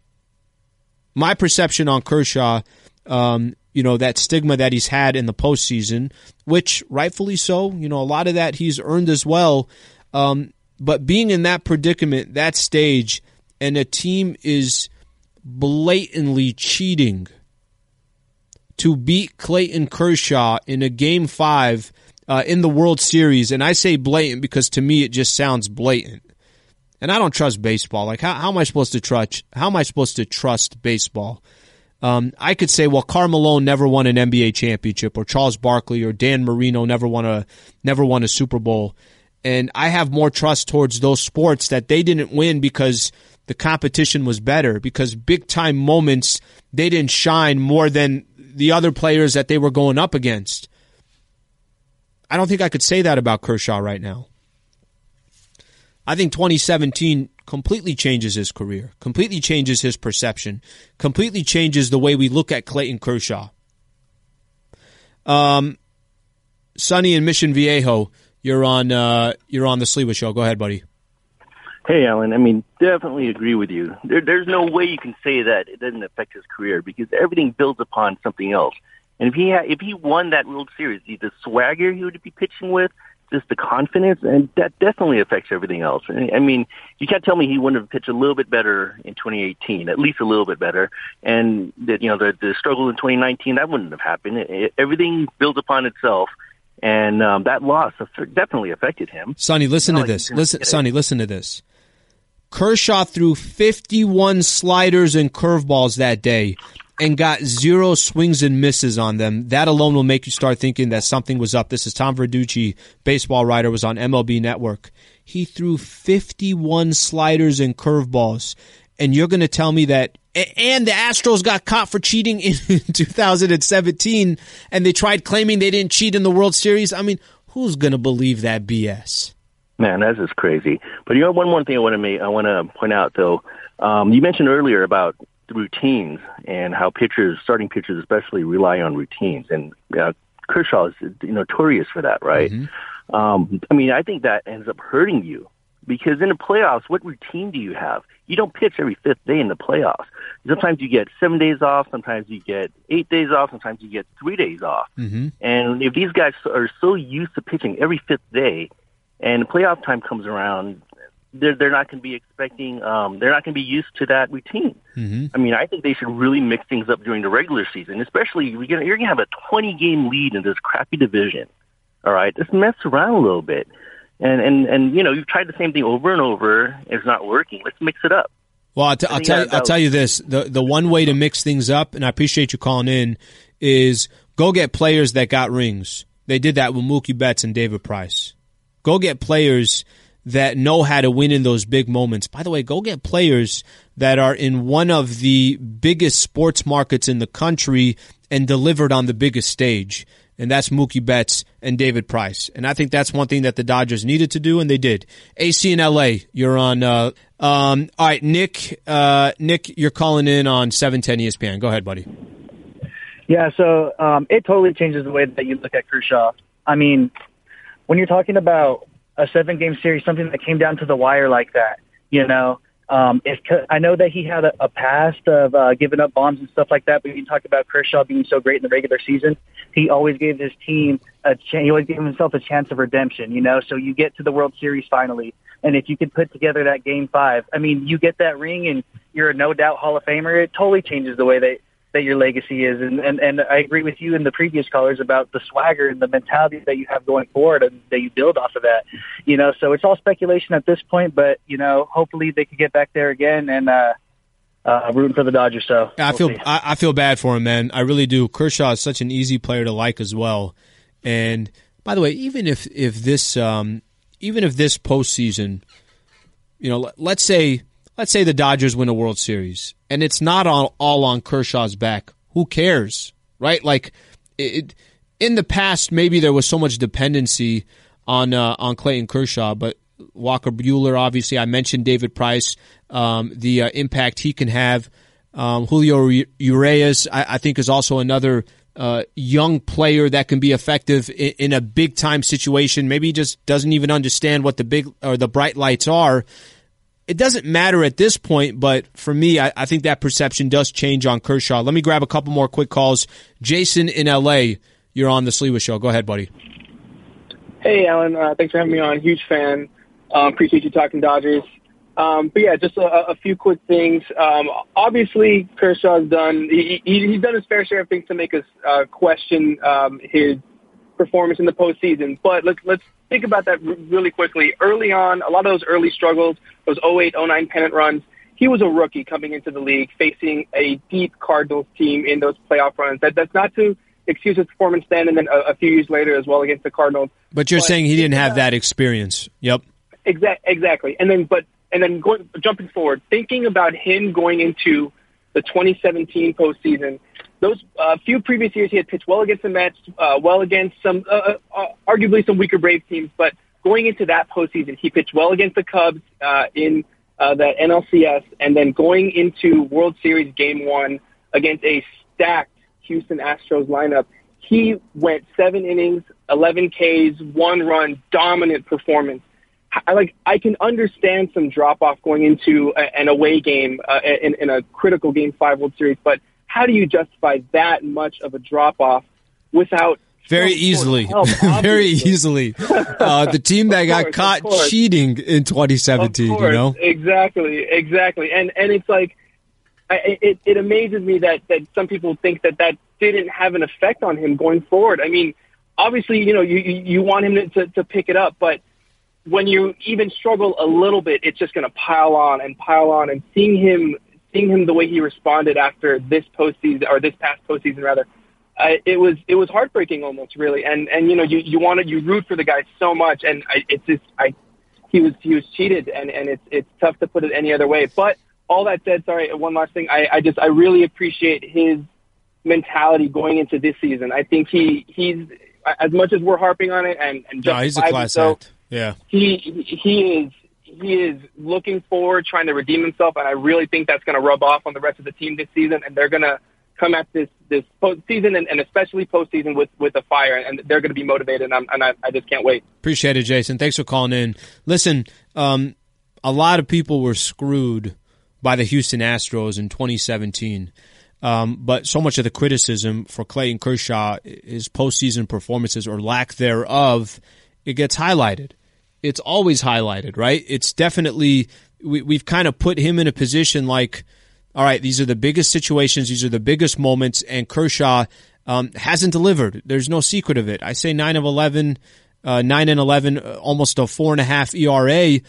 My perception on Kershaw, um, you know, that stigma that he's had in the postseason, which rightfully so, you know, a lot of that he's earned as well. Um, but being in that predicament, that stage, and a team is blatantly cheating to beat Clayton Kershaw in a game five uh, in the World Series, and I say blatant because to me it just sounds blatant. And I don't trust baseball. Like, how, how am I supposed to trust? How am I supposed to trust baseball? Um, I could say, well, Karl Malone never won an N B A championship, or Charles Barkley or Dan Marino never won a never won a Super Bowl, and I have more trust towards those sports that they didn't win because the competition was better, because big time moments they didn't shine more than the other players that they were going up against. I don't think I could say that about Kershaw right now. I think twenty seventeen completely changes his career, completely changes his perception, completely changes the way we look at Clayton Kershaw. Um, Sonny in Mission Viejo, you're on uh, you're on the Sliwa Show. Go ahead, buddy.
Hey, Alan. I mean, definitely agree with you. There, there's no way you can say that it doesn't affect his career because everything builds upon something else. And if he ha- if he won that World Series, the, the swagger he would be pitching with, just the confidence, and that definitely affects everything else. I mean, you can't tell me he wouldn't have pitched a little bit better in twenty eighteen, at least a little bit better, and that, you know, the, the struggle in twenty nineteen, that wouldn't have happened. It, it, everything builds upon itself, and um, that loss definitely affected him.
Sonny, listen to this. Listen, Sonny, listen to this. Kershaw threw fifty-one sliders and curveballs that day and got zero swings and misses on them. That alone will make you start thinking that something was up. This is Tom Verducci, baseball writer, was on M L B Network. He threw fifty-one sliders and curveballs, and you're going to tell me that, and the Astros got caught for cheating in two thousand seventeen, and they tried claiming they didn't cheat in the World Series? I mean, who's going to believe that B S?
Man, that's just crazy. But you know, one more thing I want to make, I want to point out, though. Um, you mentioned earlier about the routines and how pitchers, starting pitchers especially, rely on routines. And uh, Kershaw is notorious for that, right? Mm-hmm. Um, I mean, I think that ends up hurting you because in the playoffs, what routine do you have? You don't pitch every fifth day in the playoffs. Sometimes you get seven days off. Sometimes you get eight days off. Sometimes you get three days off. Mm-hmm. And if these guys are so used to pitching every fifth day, and playoff time comes around, they're, they're not going to be expecting, um, they're not going to be used to that routine. Mm-hmm. I mean, I think they should really mix things up during the regular season, especially you're going to have a twenty-game lead in this crappy division. All right? Just mess around a little bit. And, and, and you know, you've tried the same thing over and over. It's not working. Let's mix it up.
Well, I'll, t- I'll, tell, you, I'll tell you this. The, the one way to mix things up, and I appreciate you calling in, is go get players that got rings. They did that with Mookie Betts and David Price. Go get players that know how to win in those big moments. By the way, go get players that are in one of the biggest sports markets in the country and delivered on the biggest stage. And that's Mookie Betts and David Price. And I think that's one thing that the Dodgers needed to do, and they did. A C in L A, you're on. Uh, um, all right, Nick, uh, Nick, you're calling in on seven ten E S P N. Go ahead, buddy.
Yeah, so um, it totally changes the way that you look at Kershaw. I mean, when you're talking about a seven-game series, something that came down to the wire like that, you know, um, if, I know that he had a, a past of uh, giving up bombs and stuff like that, but you talk about Kershaw being so great in the regular season, he always gave his team a chance, he always gave himself a chance of redemption, you know, so you get to the World Series finally, and if you could put together that Game five, I mean, you get that ring and you're a no-doubt Hall of Famer, it totally changes the way that that your legacy is. And, and, and I agree with you and the previous callers about the swagger and the mentality that you have going forward and that you build off of that, you know, so it's all speculation at this point, but, you know, hopefully they could get back there again and, uh, uh, rooting for the Dodgers. So
I feel, I, I feel bad for him, man. I really do. Kershaw is such an easy player to like as well. And by the way, even if, if this, um, even if this postseason, you know, let's say, let's say the Dodgers win a World Series, and it's not all, all on Kershaw's back. Who cares, right? Like, it, in the past, maybe there was so much dependency on uh, on Clayton Kershaw, but Walker Buehler, obviously, I mentioned David Price, um, the uh, impact he can have. Um, Julio Urias, I, I think, is also another uh, young player that can be effective in, in a big-time situation. Maybe he just doesn't even understand what the big or the bright lights are. It doesn't matter at this point, but for me, I, I think that perception does change on Kershaw. Let me grab a couple more quick calls. Jason in L A, you're on the Sliwa Show. Go ahead, buddy.
Hey, Alan. Uh, thanks for having me on. Huge fan. Um, appreciate you talking Dodgers. Um, but, yeah, just a, a few quick things. Um, obviously, Kershaw's done he, he, – he's done his fair share of things to make us uh, question um, his performance in the postseason. But let's let's think about that r- really quickly. Early on, a lot of those early struggles, those oh eight oh nine pennant runs, he was a rookie coming into the league, facing a deep Cardinals team in those playoff runs. That That's not to excuse his performance then and then a, a few years later as well against the Cardinals.
But you're but saying he didn't have that experience. Yep.
Exactly. Exactly. And then, but and then going, jumping forward, thinking about him going into the twenty seventeen postseason. Those uh, few previous years, he had pitched well against the Mets, uh, well against some, uh, uh, arguably some weaker Braves teams. But going into that postseason, he pitched well against the Cubs uh, in uh, the N L C S, and then going into World Series Game One against a stacked Houston Astros lineup, he went seven innings, eleven Ks, one run, dominant performance. I like. I can understand some drop off going into a, an away game uh, in, in a critical Game Five World Series, but how do you justify that much of a drop off without
very easily, help, very easily? Uh, the team that got course, caught cheating in twenty seventeen, you know,
exactly, exactly, and and it's like I, it it amazes me that that some people think that that didn't have an effect on him going forward. I mean, obviously, you know, you you want him to to, to pick it up, but when you even struggle a little bit, it's just going to pile on and pile on. And seeing him, seeing him the way he responded after this postseason or this past postseason, rather, uh, it was it was heartbreaking almost, really. And and you know, you you wanted you root for the guy so much, and I, it's just I he was he was cheated, and and it's it's tough to put it any other way. But all that said, sorry, one last thing, I, I just I really appreciate his mentality going into this season. I think he he's as much as we're harping on it, and and
no, he's a class
so,
act. Yeah,
he he is he is looking forward, trying to redeem himself, and I really think that's going to rub off on the rest of the team this season, and they're going to come at this this postseason and, and especially postseason with with a fire, and they're going to be motivated, and, I'm, and I, I just can't wait.
Appreciate it, Jason. Thanks for calling in. Listen, um, a lot of people were screwed by the Houston Astros in twenty seventeen. Um, but so much of the criticism for Clayton Kershaw, his postseason performances or lack thereof, it gets highlighted. It's always highlighted, right? It's definitely, we, we've kind of put him in a position like, all right, these are the biggest situations, these are the biggest moments, and Kershaw um, hasn't delivered. There's no secret of it. I say nine of eleven, uh, nine and eleven, almost a four and a half E R A.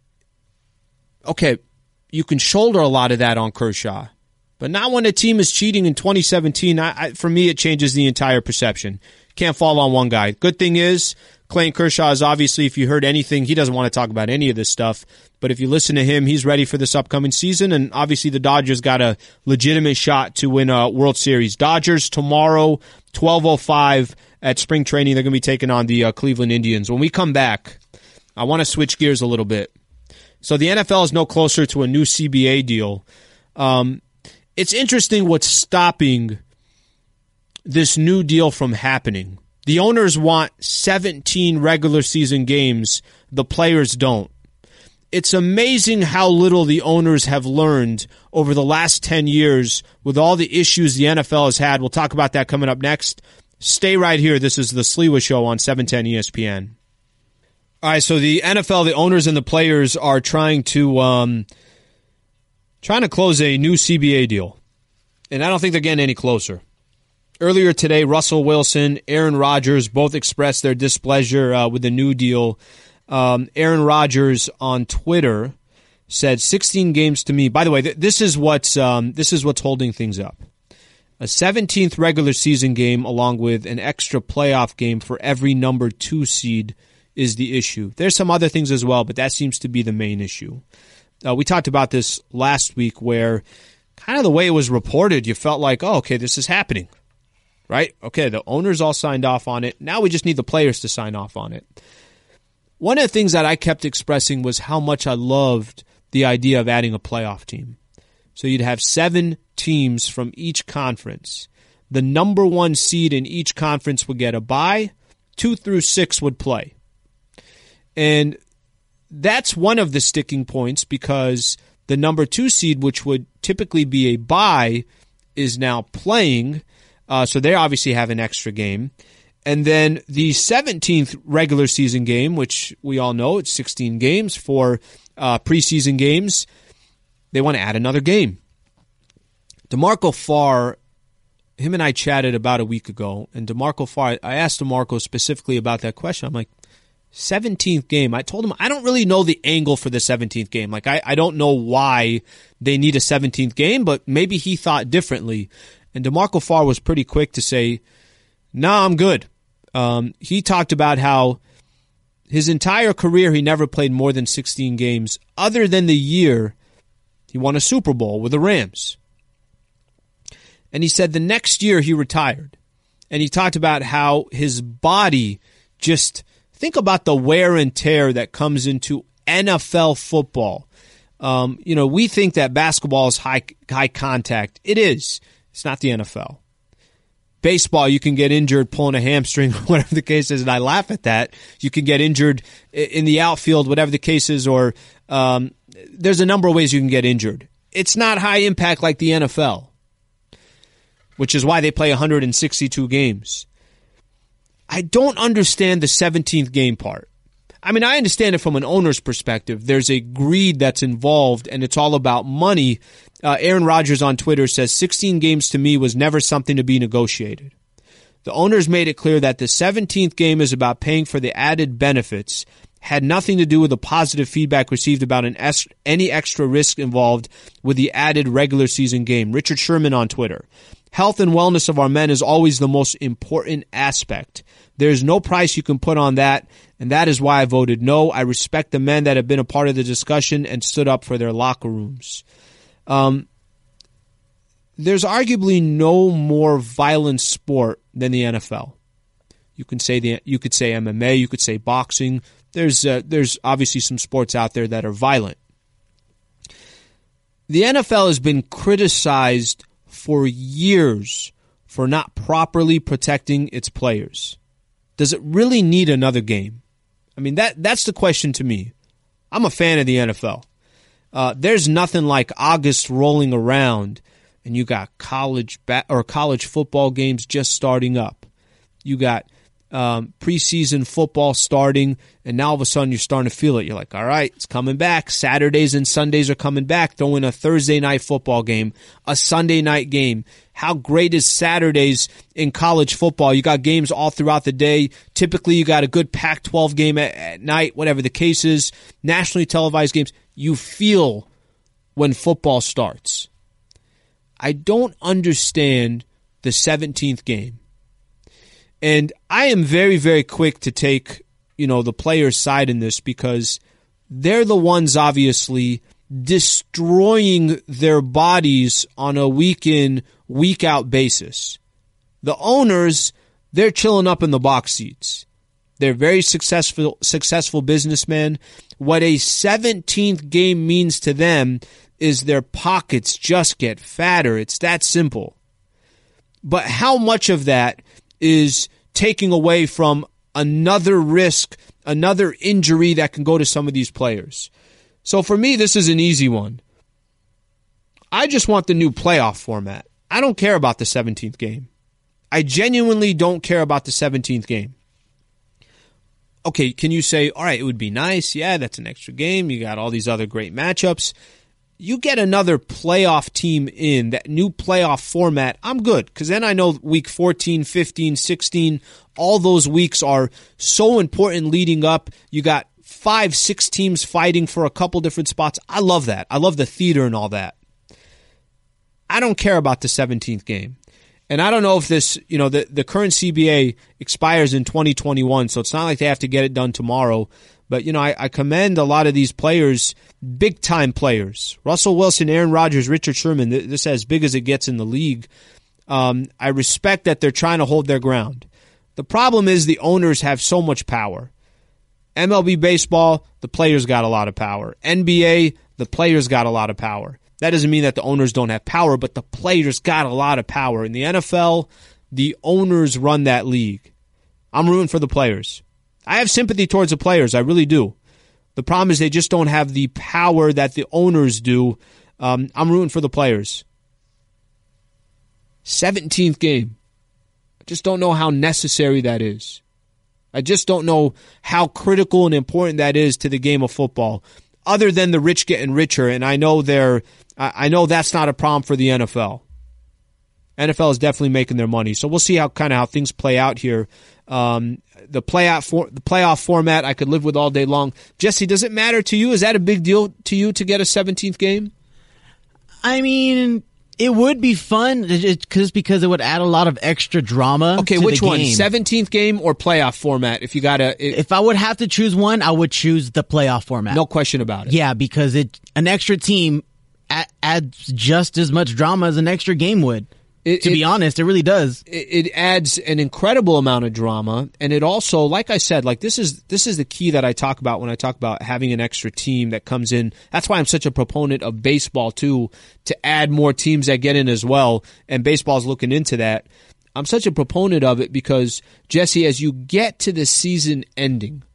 Okay, you can shoulder a lot of that on Kershaw, but not when a team is cheating in twenty seventeen. I, I, for me, it changes the entire perception. Can't fall on one guy. Good thing is, Clayton Kershaw is obviously, if you heard anything, he doesn't want to talk about any of this stuff. But if you listen to him, he's ready for this upcoming season. And obviously the Dodgers got a legitimate shot to win a World Series. Dodgers tomorrow, twelve oh five at spring training. They're going to be taking on the uh, Cleveland Indians. When we come back, I want to switch gears a little bit. So the N F L is no closer to a new C B A deal. Um, it's interesting what's stopping this new deal from happening. The owners want seventeen regular season games. The players don't. It's amazing how little the owners have learned over the last ten years with all the issues the N F L has had. We'll talk about that coming up next. Stay right here. This is the Sliwa Show on seven ten E S P N. All right, so the N F L, the owners and the players are trying to um, trying to close a new C B A deal. And I don't think they're getting any closer. Earlier today, Russell Wilson, Aaron Rodgers both expressed their displeasure uh, with the new deal. Um, Aaron Rodgers on Twitter said sixteen games to me. By the way, th- this is what's um, this is what's holding things up. A seventeenth regular season game along with an extra playoff game for every number two seed is the issue. There's some other things as well, but that seems to be the main issue. Uh, we talked about this last week where kind of the way it was reported, you felt like, oh, okay, this is happening. Right? Okay, the owners all signed off on it. Now we just need the players to sign off on it. One of the things that I kept expressing was how much I loved the idea of adding a playoff team. So you'd have seven teams from each conference. The number one seed in each conference would get a bye. Two through six would play. And that's one of the sticking points because the number two seed, which would typically be a bye, is now playing. Uh, so they obviously have an extra game. And then the seventeenth regular season game, which we all know, it's sixteen games for uh, preseason games. They want to add another game. DeMarco Farr him and I chatted about a week ago, and DeMarco Farr, I asked DeMarco specifically about that question. I'm like, seventeenth game. I told him I don't really know the angle for the seventeenth game. Like, I, I don't know why they need a seventeenth game, but maybe he thought differently. And DeMarco Farr was pretty quick to say, nah, I'm good. Um, he talked about how his entire career he never played more than sixteen games, other than the year he won a Super Bowl with the Rams. And he said the next year he retired. And he talked about how his body just, think about the wear and tear that comes into N F L football. Um, you know, we think that basketball is high high contact. It is. It's not the N F L. Baseball, you can get injured pulling a hamstring, whatever the case is, and I laugh at that. You can get injured in the outfield, whatever the case is, or um, there's a number of ways you can get injured. It's not high impact like the N F L, which is why they play one hundred sixty-two games. I don't understand the seventeenth game part. I mean, I understand it from an owner's perspective. There's a greed that's involved, and it's all about money. Uh, Aaron Rodgers on Twitter says, sixteen games to me was never something to be negotiated. The owners made it clear that the seventeenth game is about paying for the added benefits, had nothing to do with the positive feedback received about an es- any extra risk involved with the added regular season game. Richard Sherman on Twitter. Health and wellness of our men is always the most important aspect. There's no price you can put on that, and that is why I voted no. I respect the men that have been a part of the discussion and stood up for their locker rooms. Um, there's arguably no more violent sport than the N F L. You can say the you could say M M A, you could say boxing. There's uh, there's obviously some sports out there that are violent. The N F L has been criticized for years for not properly protecting its players. Does it really need another game? I mean, that that's the question to me. I'm a fan of the N F L. Uh, there's nothing like August rolling around and you got college ba- or college football games just starting up. You got um, preseason football starting, and now all of a sudden you're starting to feel it. You're like, all right, it's coming back. Saturdays and Sundays are coming back. Throw in a Thursday night football game, a Sunday night game. How great is Saturdays in college football? You got games all throughout the day. Typically, you got a good Pac twelve game at, at night, whatever the case is. Nationally televised games. You feel when football starts. I don't understand the seventeenth game. And I am very, very quick to take, you know, the players' side in this because they're the ones obviously destroying their bodies on a week in, week out basis. The owners, they're chilling up in the box seats. They're very successful successful businessmen. What a seventeenth game means to them is their pockets just get fatter. It's that simple. But how much of that is taking away from another risk, another injury that can go to some of these players? So for me, this is an easy one. I just want the new playoff format. I don't care about the seventeenth game. I genuinely don't care about the seventeenth game. Okay, can you say, all right, it would be nice. Yeah, that's an extra game. You got all these other great matchups. You get another playoff team in, that new playoff format, I'm good. Because then I know week fourteen, fifteen, sixteen, all those weeks are so important leading up. You got five, six teams fighting for a couple different spots. I love that. I love the theater and all that. I don't care about the seventeenth game. And I don't know if this, you know, the, the current C B A expires in twenty twenty-one, so it's not like they have to get it done tomorrow. But, you know, I, I commend a lot of these players, big-time players. Russell Wilson, Aaron Rodgers, Richard Sherman, this is as big as it gets in the league. Um, I respect that they're trying to hold their ground. The problem is the owners have so much power. M L B baseball, the players got a lot of power. N B A, the players got a lot of power. That doesn't mean that the owners don't have power, but the players got a lot of power. In the N F L, the owners run that league. I'm rooting for the players. I have sympathy towards the players. I really do. The problem is they just don't have the power that the owners do. Um, I'm rooting for the players. seventeenth game. I just don't know how necessary that is. I just don't know how critical and important that is to the game of football, other than the rich getting richer. And I know they're, I know that's not a problem for the N F L. N F L is definitely making their money. So we'll see how kind of how things play out here. Um, the playoff for, the playoff format I could live with all day long. Jesse, does it matter to you? Is that a big deal to you to get a seventeenth game?
I mean, it would be fun just because it would add a lot of extra drama.
Okay,
to
which
the
one?
game.
seventeenth game or playoff format? If you gotta, it,
if I would have to choose one, I would choose the playoff format.
No question about it.
Yeah, because it an extra team a- adds just as much drama as an extra game would.
It,
to
it,
be honest, it really does.
It, it adds an incredible amount of drama, and it also, like I said, like this is this is the key that I talk about when I talk about having an extra team that comes in. That's why I'm such a proponent of baseball too, to add more teams that get in as well. And baseball's looking into that. I'm such a proponent of it because, Jesse, as you get to the season ending,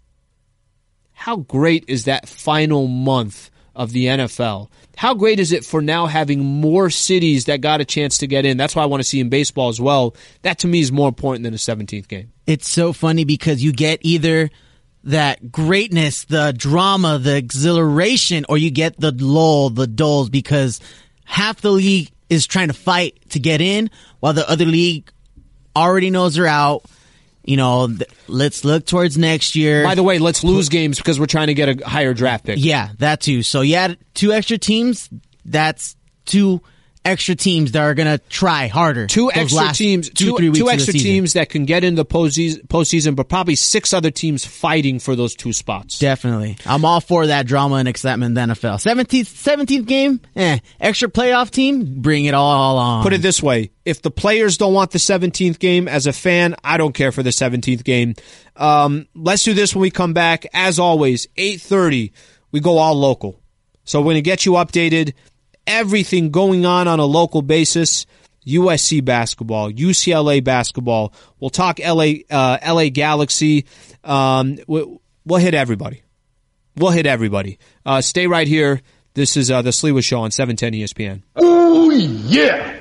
how great is that final month of the N F L? How great is it for now having more cities that got a chance to get in? That's what I want to see in baseball as well. That to me is more important than a seventeenth game.
It's so funny because you get either that greatness, the drama, the exhilaration, or you get the lull, the dulls, because half the league is trying to fight to get in while the other league already knows they're out. You know, th- let's look towards next year.
By the way, let's lose games because we're trying to get a higher draft pick.
Yeah, that too. So, yeah, two extra teams, that's two extra teams that are going to try harder.
Two extra teams,
two,
two,
three weeks
two
of
extra
the season.
teams that can get into the postseason, postseason, but probably six other teams fighting for those two spots.
Definitely. I'm all for that drama and excitement in the N F L. seventeenth, seventeenth game, eh. Extra playoff team, bring it all on.
Put it this way. If the players don't want the seventeenth game, as a fan, I don't care for the seventeenth game. Um, let's do this when we come back. As always, eight thirty, we go all local. So we're going to get you updated. Everything going on on a local basis. U S C basketball, U C L A basketball. We'll talk L A uh, L A Galaxy. Um, we'll, we'll hit everybody. We'll hit everybody. Uh, stay right here. This is uh, the Sliwa Show on seven ten E S P N.
Oh, yeah.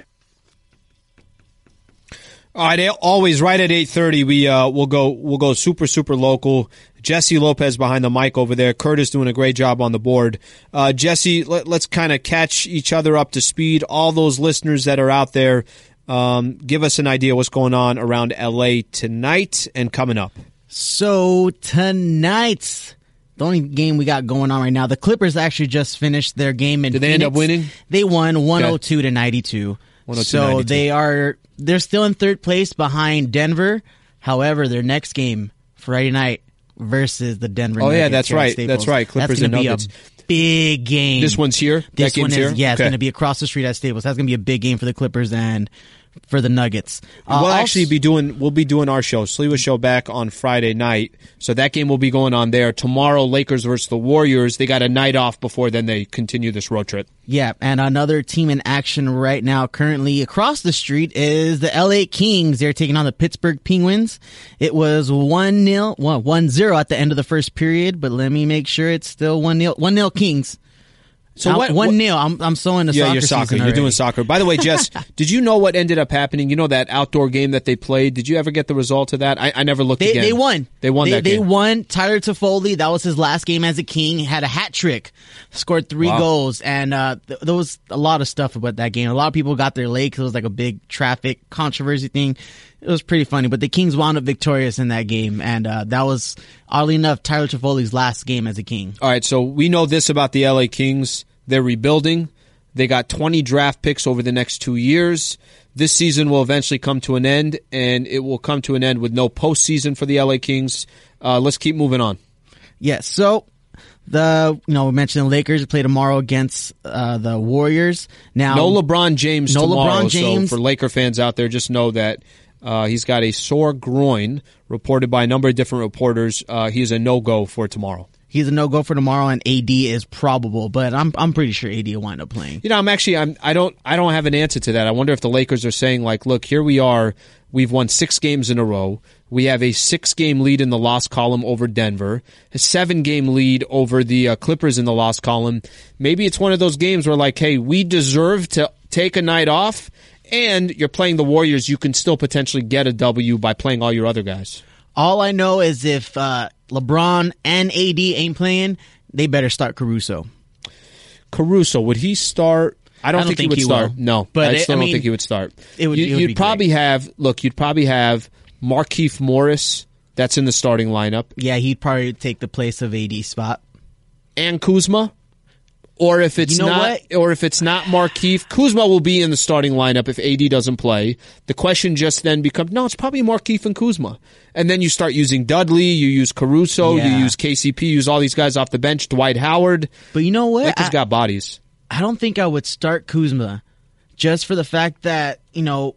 All right, always right at eight thirty. We uh, we'll go we'll go super super local. Jesse Lopez behind the mic over there. Curtis doing a great job on the board. Uh, Jesse, let, let's kind of catch each other up to speed. All those listeners that are out there, um, give us an idea what's going on around L A tonight and coming up.
So tonight, the only game we got going on right now, the Clippers actually just finished their game in
Did they
Phoenix.
end up winning?
They won one oh two to ninety-two. So they are they're still in third place behind Denver. However, their next game Friday night versus the Denver.
Oh
Nuggets
yeah, that's
here at
right.
Staples.
That's right. Clippers
that's
and
gonna
Nuggets.
Be a big game.
This one's here.
This
that
one
game's
is
here?
yeah. It's
Okay.
going to be across the street at Staples. That's going to be a big game for the Clippers and for the Nuggets. Uh,
we'll
also-
actually be doing we'll be doing our show, Sliwa Show, back on Friday night. So that game will be going on there tomorrow. Lakers versus the Warriors. They got a night off before then they continue this road trip.
Yeah, and another team in action right now, currently across the street, is the L A Kings. They're taking on the Pittsburgh Penguins. It was one nil, one zero at the end of the first period, but let me make sure it's still one nil, one nil Kings.
So
I'm-
what-
one
what-
nil. I'm I'm so into
yeah,
soccer.
you're soccer.
season
You're
already.
doing soccer. By the way, Jess, did you know what ended up happening? You know that outdoor game that they played? Did you ever get the result of that? I, I never looked
They,
again.
they won.
They won
they,
that
They
game.
won. Tyler Toffoli, that was his last game as a King, had a hat trick, scored three
Wow.
goals, and uh, th- there was a lot of stuff about that game. A lot of people got their late because it was like a big traffic controversy thing. It was pretty funny, but the Kings wound up victorious in that game, and uh, that was, oddly enough, Tyler Toffoli's last game as a King.
All right, so we know this about the L A Kings. They're rebuilding. They got twenty draft picks over the next two years. This season will eventually come to an end, and it will come to an end with no postseason for the L A Kings. Uh, let's keep moving on.
Yes, so the you know we mentioned the Lakers play tomorrow against uh, the Warriors. Now,
No LeBron James
no
tomorrow,
LeBron James.
so for Laker fans out there, just know that uh, he's got a sore groin, reported by a number of different reporters. Uh, he is a no-go for tomorrow.
He's a no-go for tomorrow, and A D is probable, but I'm I'm pretty sure A D will wind up playing.
You know, I'm actually I'm I don't I don't have an answer to that. I wonder if the Lakers are saying like, look, here we are. We've won six games in a row. We have a six-game lead in the loss column over Denver, a seven-game lead over the uh, Clippers in the loss column. Maybe it's one of those games where like, hey, we deserve to take a night off, and you're playing the Warriors. You can still potentially get a W by playing all your other guys.
All I know is if uh, LeBron and A D ain't playing, they better start Caruso.
Caruso, would he start? I don't,
I don't
think,
think
he would
he
start.
will.
No,
But
I
it-
still
I
don't
mean,
think he would start.
it would-
you,
it would
you'd
be
probably have look. You'd probably have Markieff Morris. That's in the starting lineup,
Yeah, he'd probably take the place of A D spot.
and Kuzma. Or if it's
You know
not, or if it's not Markieff, Kuzma will be in the starting lineup if A D doesn't play. The question just then becomes, no, it's probably Markieff and Kuzma. And then you start using Dudley, you use Caruso,
Yeah.
you use K C P, you use all these guys off the bench, Dwight Howard.
But you know what?
Lakers
I-
got bodies.
I don't think I would start Kuzma just for the fact that, you know,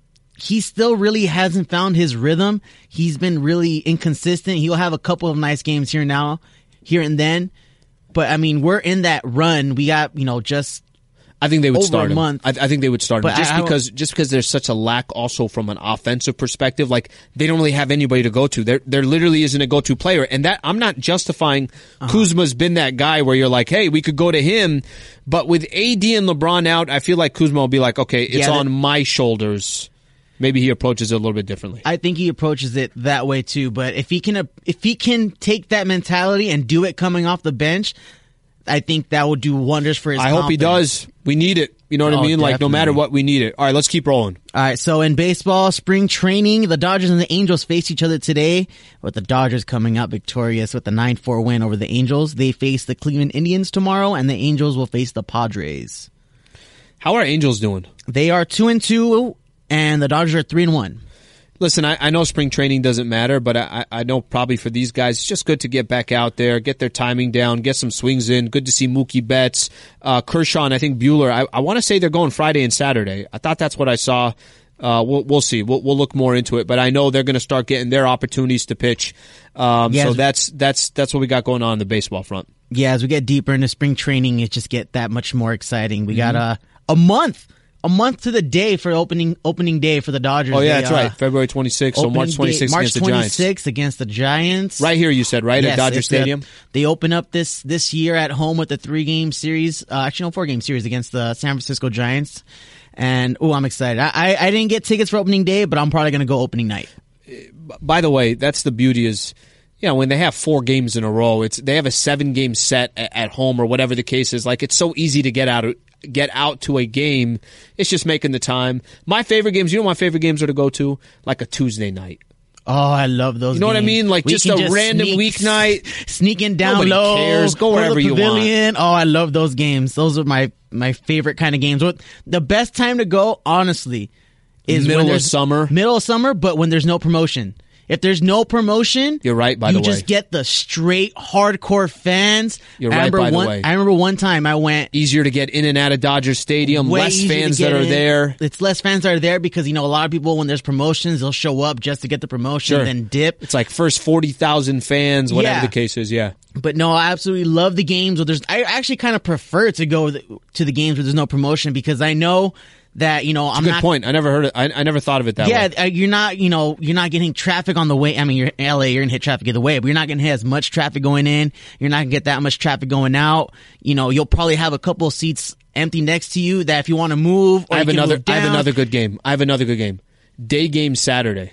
he still really hasn't found his rhythm. He's been really inconsistent. He'll have a couple of nice games here and now, here and then. But I mean, we're in that run. We got, you know, just
I think they would
over
start
a
him.
month.
I, I think they would start him
But
just
I- I don't-
because just because there's such a lack also from an offensive perspective. Like they don't really have anybody to go to. There there literally isn't a go to player, and that I'm not justifying.
Uh-huh.
Kuzma's been that guy where you're like, hey, we could go to him, but with A D and LeBron out, I feel like Kuzma will be like, okay, it's
Yeah, that-
on my shoulders. Maybe he approaches it a little bit differently.
I think he approaches it that way too. But if he can, if he can take that mentality and do it coming off the bench, I think that will do wonders for his
I hope he
confidence.
does. We need it. You know what
Oh,
I mean? Like no matter
definitely.
what, we need it. All right, let's keep rolling.
All right, so in baseball, spring training, the Dodgers and the Angels face each other today, with the Dodgers coming out victorious with a nine four win over the Angels. They face the Cleveland Indians tomorrow, and the Angels will face the Padres.
How are Angels doing?
They are two and two, and the Dodgers are three and one.
Listen, I, I know spring training doesn't matter, but I, I know probably for these guys, it's just good to get back out there, get their timing down, get some swings in. Good to see Mookie Betts, uh, Kershaw, and I think Bueller. I, I want to say they're going Friday and Saturday. I thought that's what I saw. Uh, we'll, we'll see. We'll, we'll look more into it, but I know they're going to start getting their opportunities to pitch. Um,
Yeah,
so
as-
that's that's that's what we got going on in the baseball front.
Yeah, as we get deeper into spring training, it just get that much more exciting. We got
Mhm.
a a month, a month to the day for opening opening day for the Dodgers.
Oh yeah,
They,
that's
uh,
right. February twenty-sixth, so
opening
March
day-
twenty-sixth
March
against the Giants.
twenty-sixth against the Giants.
Right here, you said right
Yes,
at Dodger
it's a-
Stadium.
they open up this this year at home with a three game series, uh, actually no four game series against the San Francisco Giants. And oh, I'm excited. I, I I didn't get tickets for opening day, but I'm probably gonna go opening night.
By the way, that's the beauty is, you know, when they have four games in a row, it's they have a seven game set at, at home or whatever the case is. Like it's so easy to get out get out to a game. It's just making the time. My favorite games, you know, what my favorite games are to go to like a Tuesday night.
Oh, I love those.
You know what I
games.
mean? Like
We
just
can
a random
sneak-
weeknight,
sneaking down
Nobody
low.
cares. Go
to
wherever
the
you want.
pavilion. Oh, I love those games. Those are my my favorite kind of games. What the best time to go, honestly, is
Middle
when
of
there's
summer.
Middle of summer, but when there's no promotion. If there's no promotion,
You're right, by
you
the way.
just get the straight hardcore fans.
You're
I
right,
remember
by the
one,
way.
I remember one time I went.
Easier to get in and out of Dodger Stadium.
Way
Less
easier to
fans
get
that are
in.
there.
It's less fans that are there because, you know, a lot of people, when there's promotions, they'll show up just to get the promotion,
Sure.
then dip.
It's like first forty thousand fans, whatever
Yeah.
the case is. Yeah.
But no, I absolutely love the games where there's, I actually kind of prefer to go to the games where there's no promotion because I know that, you know,
It's
I'm
a good
not.
point. I never heard it. I, I never thought of it that
yeah,
way.
uh, you're not, you know, you're not getting traffic on the way. I mean, you're in L A, you're gonna hit traffic either way, but you're not gonna hit as much traffic going in. You're not gonna get that much traffic going out. You know, you'll probably have a couple of seats empty next to you that if you want to move, or
I have
you can
another.
move
I have
down.
another good game. I have another good game. Day game Saturday.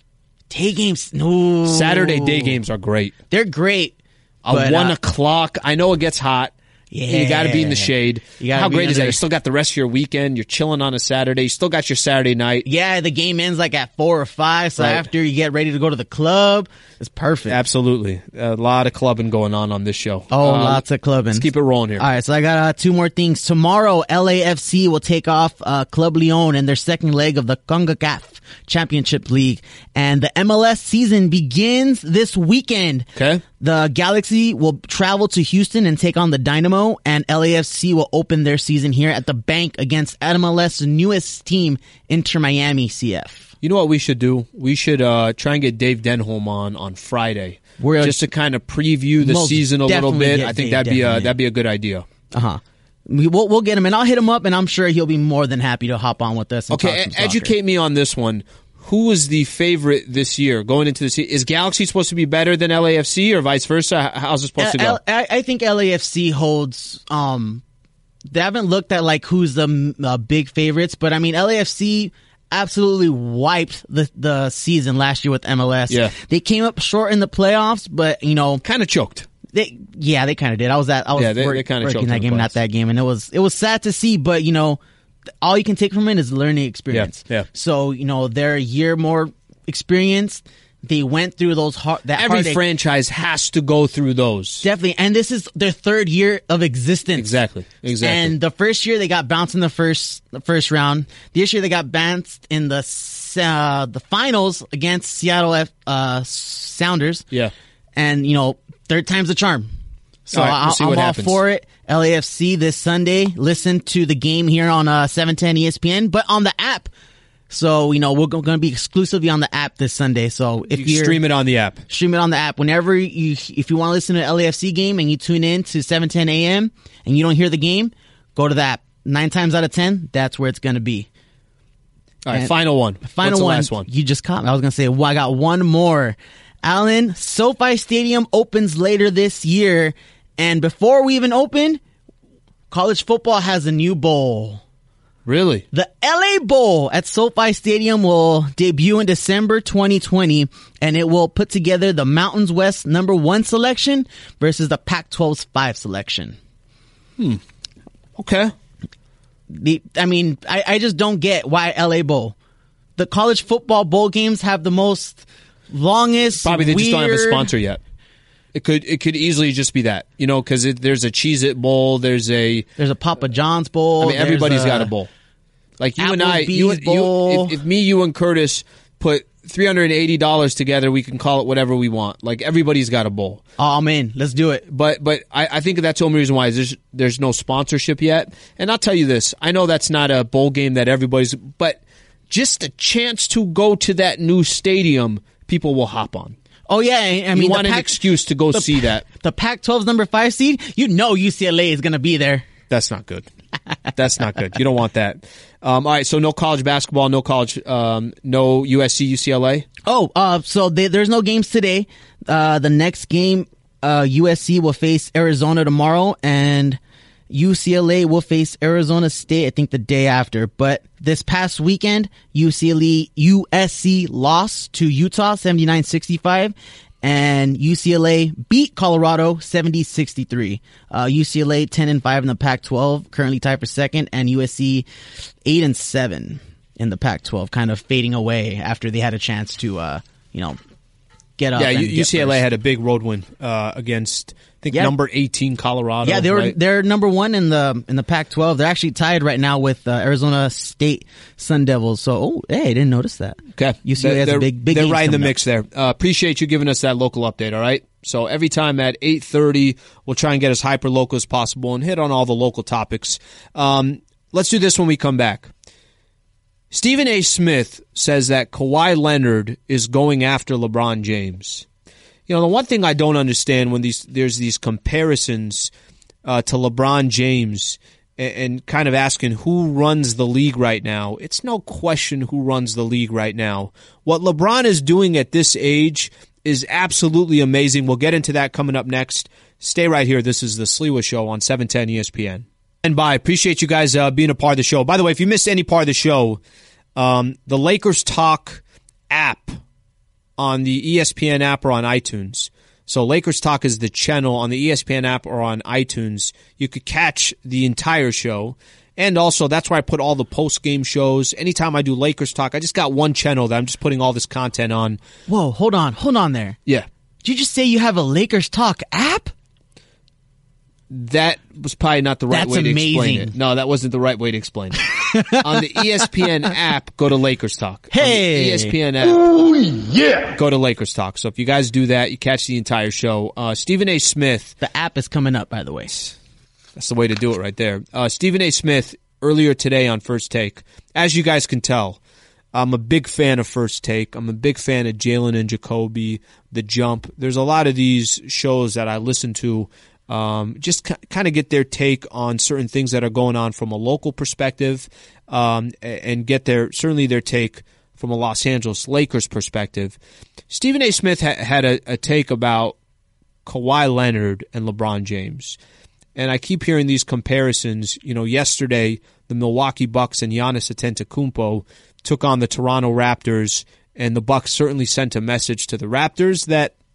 Day games. No,
Saturday day games are great.
They're great.
A
but,
one
uh,
o'clock. I know it gets hot.
Yeah.
You got to be in the shade.
You gotta
How
be
great is that?
under-
You still got the rest of your weekend. You're chilling on a Saturday. You still got your Saturday night.
Yeah, the game ends like at four or five. So
Right.
after you get ready to go to the club, it's perfect.
Absolutely. A lot of clubbing going on on this show.
Oh,
Uh,
lots of clubbing.
Let's keep it rolling here.
All right, so I got uh, two more things. Tomorrow, L A F C will take off uh, Club Leon in their second leg of the CONCACAF Championship League. And the M L S season begins this weekend.
Okay.
The Galaxy will travel to Houston and take on the Dynamo, and L A F C will open their season here at the Bank against M L S's newest team, Inter Miami C F.
You know what we should do? We should uh, try and get Dave Denholm on on Friday,
We're-
just to kind of preview the
Most
season a little
definitely
bit.
get
I think
Dave
that'd be
Denholm
a
in.
that'd be a good idea.
Uh huh. We, we'll, we'll get him, and I'll hit him up, and I'm sure he'll be more than happy to hop on with us. And
Okay,
talk some
e-
soccer.
educate me on this one. Who is the favorite this year going into this? Is Galaxy supposed to be better than L A F C or vice versa? H- How's it supposed to go?
L- I, I think L A F C holds. Um, they haven't looked at like who's the mm, uh, big favorites, but I mean L A F C absolutely wiped the the season last year with M L S.
Yeah.
They came up short in the playoffs, but you know,
kind of choked.
They, yeah, they kind of did. I was at, I was
Yeah, they-
work,
they kinda
working
choked
that
on
game,
the
not that game, and it was it was sad to see. But you know, all you can take from it is the learning experience.
Yeah, yeah.
So you know, they're a year more experienced. They went through those hard. That
Every
heartache.
franchise has to go through those.
Definitely, and this is their third year of existence.
Exactly, exactly.
And the first year they got bounced in the first the first round. This year they got bounced in the uh, the finals against Seattle F, uh, Sounders.
Yeah.
And you know, third time's the charm. So
All right, we'll see
I'm
what
all
happens.
for it. L A F C this Sunday. Listen to the game here on uh, seven ten E S P N, but on the app. So, you know, we're going to be exclusively on the app this Sunday. So if
You
you
stream it on the app.
Stream it on the app. Whenever you, if you want to listen to an L A F C game and you tune in to seven ten A M and you don't hear the game, go to the app. Nine times out of ten, that's where it's going to be.
All right,
And
final one.
Final
What's the
one.
last one?
You just caught me. I was going to say, well, I got one more. Alan, SoFi Stadium opens later this year. And before we even open, college football has a new bowl.
Really?
The L A Bowl at SoFi Stadium will debut in December twenty twenty, and it will put together the Mountains West number one selection versus the Pac twelve's five selection.
Hmm. Okay.
The, I mean, I, I just don't get why L A Bowl. The college football bowl games have the most longest.
Probably they just don't have a
weird-
sponsor yet. It could it could easily just be that, you know, because there's a Cheez-It Bowl, there's a
there's a Papa John's Bowl.
I mean, everybody's
there's
got a bowl. Like you and I,
Applebee's
you, you
Bowl.
if, if me, you, and Curtis put three hundred eighty dollars together, we can call it whatever we want. Like everybody's got a bowl.
Oh man, let's do it.
But but I, I think that's the only reason why is there's there's no sponsorship yet. And I'll tell you this, I know that's not a bowl game that everybody's, but just a chance to go to that new stadium, people will hop on.
Oh yeah, I I
You
mean,
want
the
an
Pac-
excuse to go
the
see
Pa-
that.
The Pac twelve's number five seed. You know U C L A is going to be there.
That's not good. That's not good. You don't want that. Um, all right, so no college basketball, no college, um, no U S C, U C L A.
Oh, uh, so they, there's no games today. Uh, the next game, uh, U S C will face Arizona tomorrow, and U C L A will face Arizona State, I think, the day after. But this past weekend, U C L A, U S C lost to Utah seventy-nine sixty-five, and U C L A beat Colorado seventy sixty-three. Uh, U C L A ten and five in the Pac twelve, currently tied for second, and U S C eight and seven in the Pac twelve, kind of fading away after they had a chance to, uh, you know, get up.
Yeah,
and
U-
get
U C L A
first.
had a big road win uh, against, I think,
Yeah.
number eighteen Colorado.
Yeah, they were
right?
they're number one in the in the Pac twelve. They're actually tied right now with uh, Arizona State Sun Devils. So, oh, hey, I didn't notice that.
Okay,
U C L A has
they're,
a big big.
They're
games
right in the
coming up.
mix there. Uh, appreciate you giving us that local update. All right. So every time at eight thirty, we'll try and get as hyper local as possible and hit on all the local topics. Um, let's do this when we come back. Stephen A. Smith says that Kawhi Leonard is going after LeBron James. You know, the one thing I don't understand when these there's these comparisons uh, to LeBron James and, and kind of asking who runs the league right now, it's no question who runs the league right now. What LeBron is doing at this age is absolutely amazing. We'll get into that coming up next. Stay right here. This is the Sliwa Show on seven ten E S P N. And bye. Appreciate you guys uh, being a part of the show. By the way, if you missed any part of the show, um, the Lakers Talk app on the E S P N app or on iTunes. So Lakers Talk is the channel on the E S P N app or on iTunes. You could catch the entire show. And also, that's where I put all the post-game shows. Anytime I do Lakers Talk, I just got one channel that I'm just putting all this content on.
Whoa, hold on, hold on there.
Yeah.
Did you just say you have a Lakers Talk app?
That was probably not the right
That's
way to explain
amazing.
it. No, that wasn't the right way to explain it. On the E S P N app, go to Lakers Talk. On the
Hey.
E S P N app,
Ooh, yeah.
go to Lakers Talk. So if you guys do that, you catch the entire show. Uh, Stephen A. Smith.
The app is coming up, by the way.
That's the way to do it right there. Uh, Stephen A. Smith, earlier today on First Take, as you guys can tell, I'm a big fan of First Take. I'm a big fan of Jalen and Jacoby, The Jump. There's a lot of these shows that I listen to, um, just k- kind of get their take on certain things that are going on from a local perspective, um, a- and get their certainly their take from a Los Angeles Lakers perspective. Stephen A. Smith ha- had a, a take about Kawhi Leonard and LeBron James. And I keep hearing these comparisons. You know, yesterday, the Milwaukee Bucks and Giannis Antetokounmpo took on the Toronto Raptors, and the Bucks certainly sent a message to the Raptors that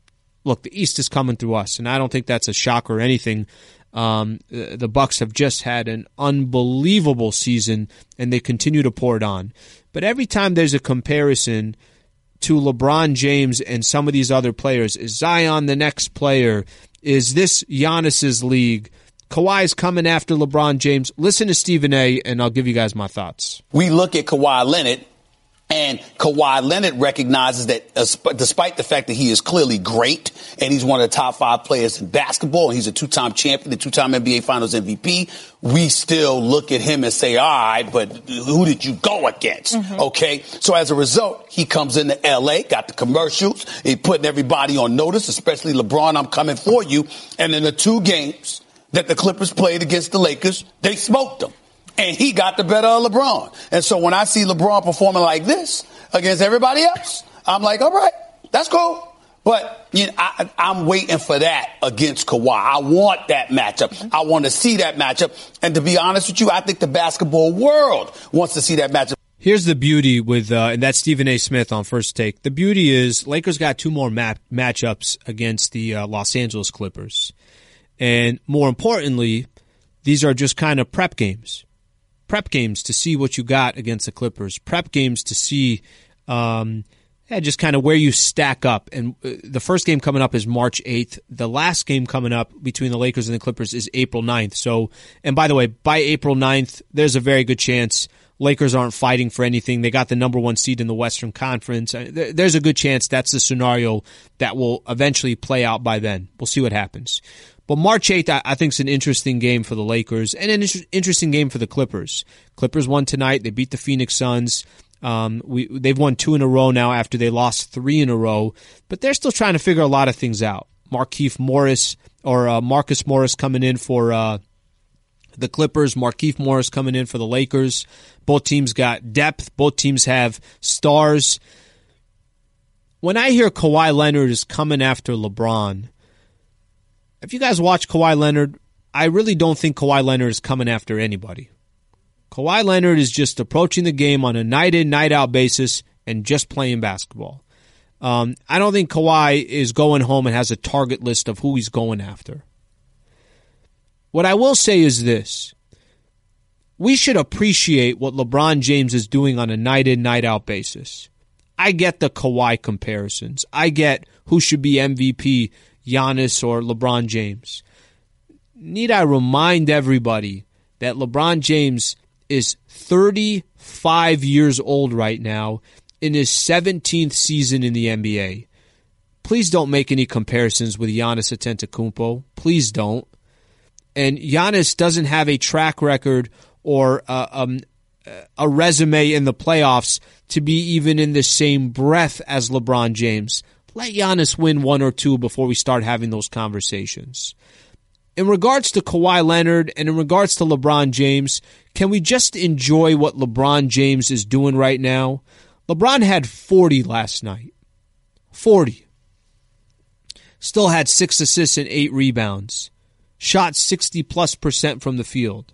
look, the East is coming through us, and I don't think that's a shock or anything. Um, the Bucks have just had an unbelievable season, and they continue to pour it on. But every time there's a comparison to LeBron James and some of these other players, is Zion the next player? Is this Giannis's league? Kawhi's coming after LeBron James. Listen to Stephen A., and I'll give you guys my thoughts.
We look at Kawhi Leonard, and Kawhi Leonard recognizes that uh, despite the fact that he is clearly great and he's one of the top five players in basketball and he's a two-time champion, a two-time N B A Finals M V P, we still look at him and say, all right, but who did you go against? Mm-hmm. Okay. So as a result, he comes into L A, got the commercials, he putting everybody on notice, especially LeBron, I'm coming for you. And in the two games that the Clippers played against the Lakers, they smoked them. And he got the better of LeBron. And so when I see LeBron performing like this against everybody else, I'm like, all right, that's cool. But you know, I, I'm waiting for that against Kawhi. I want that matchup. I want to see that matchup. And to be honest with you, I think the basketball world wants to see that matchup.
Here's the beauty with, uh, and that's Stephen A. Smith on First Take. The beauty is Lakers got two more map- matchups against the uh, Los Angeles Clippers. And more importantly, these are just kind of prep games. Prep games to see what you got against the Clippers. Prep games to see um, yeah, just kind of where you stack up. And uh, the first game coming up is March eighth. The last game coming up between the Lakers and the Clippers is April ninth. So, and by the way, by April ninth, there's a very good chance Lakers aren't fighting for anything. They got the number one seed in the Western Conference. There's a good chance that's the scenario that will eventually play out by then. We'll see what happens. But March eighth, I think, is an interesting game for the Lakers and an interesting game for the Clippers. Clippers won tonight. They beat the Phoenix Suns. Um, we, they've won two in a row now after they lost three in a row. But they're still trying to figure a lot of things out. Markieff Morris, or uh, Marcus Morris coming in for uh, the Clippers. Markieff Morris coming in for the Lakers. Both teams got depth. Both teams have stars. When I hear Kawhi Leonard is coming after LeBron, if you guys watch Kawhi Leonard, I really don't think Kawhi Leonard is coming after anybody. Kawhi Leonard is just approaching the game on a night-in, night-out basis and just playing basketball. Um, I don't think Kawhi is going home and has a target list of who he's going after. What I will say is this. We should appreciate what LeBron James is doing on a night-in, night-out basis. I get the Kawhi comparisons. I get who should be M V P, Giannis or LeBron James. Need I remind everybody that LeBron James is thirty-five years old right now in his seventeenth season in the N B A. Please don't make any comparisons with Giannis Antetokounmpo. Please don't. And Giannis doesn't have a track record or uh, um, a resume in the playoffs to be even in the same breath as LeBron James. Let Giannis win one or two before we start having those conversations. In regards to Kawhi Leonard and in regards to LeBron James, can we just enjoy what LeBron James is doing right now? LeBron had forty last night. forty. Still had six assists and eight rebounds. Shot sixty plus percent from the field.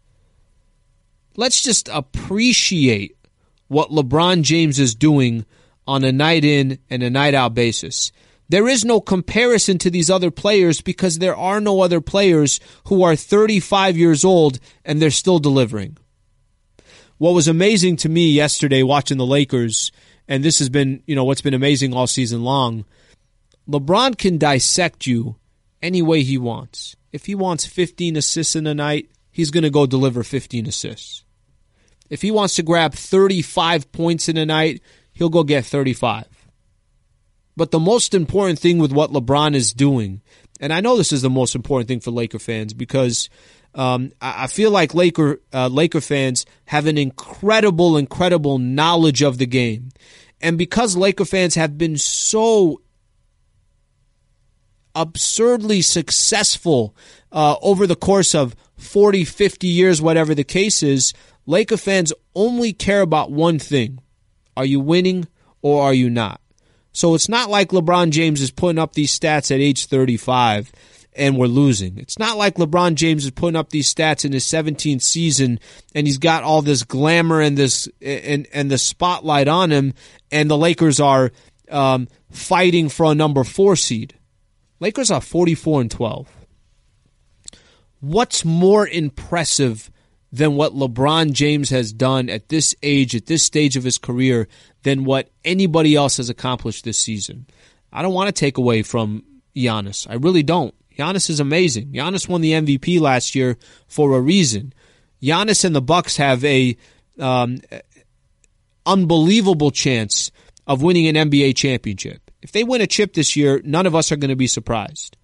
Let's just appreciate what LeBron James is doing on a night-in and a night-out basis. There is no comparison to these other players because there are no other players who are thirty-five years old and they're still delivering. What was amazing to me yesterday watching the Lakers, and this has been, you know, what's been amazing all season long, LeBron can dissect you any way he wants. If he wants fifteen assists in a night, he's going to go deliver fifteen assists. If he wants to grab thirty-five points in a night, he'll go get thirty-five. But the most important thing with what LeBron is doing, and I know this is the most important thing for Laker fans because um, I feel like Laker uh, Laker fans have an incredible, incredible knowledge of the game. And because Laker fans have been so absurdly successful uh, over the course of forty, fifty years, whatever the case is, Laker fans only care about one thing. Are you winning or are you not? So it's not like LeBron James is putting up these stats at age thirty-five and we're losing. It's not like LeBron James is putting up these stats in his seventeenth season and he's got all this glamour and this and, and the spotlight on him and the Lakers are um, fighting for a number four seed. Lakers are forty-four and twelve. What's more impressive than what LeBron James has done at this age, at this stage of his career, than what anybody else has accomplished this season? I don't want to take away from Giannis. I really don't. Giannis is amazing. Giannis won the M V P last year for a reason. Giannis and the Bucks have a um, unbelievable chance of winning an N B A championship. If they win a chip this year, none of us are going to be surprised.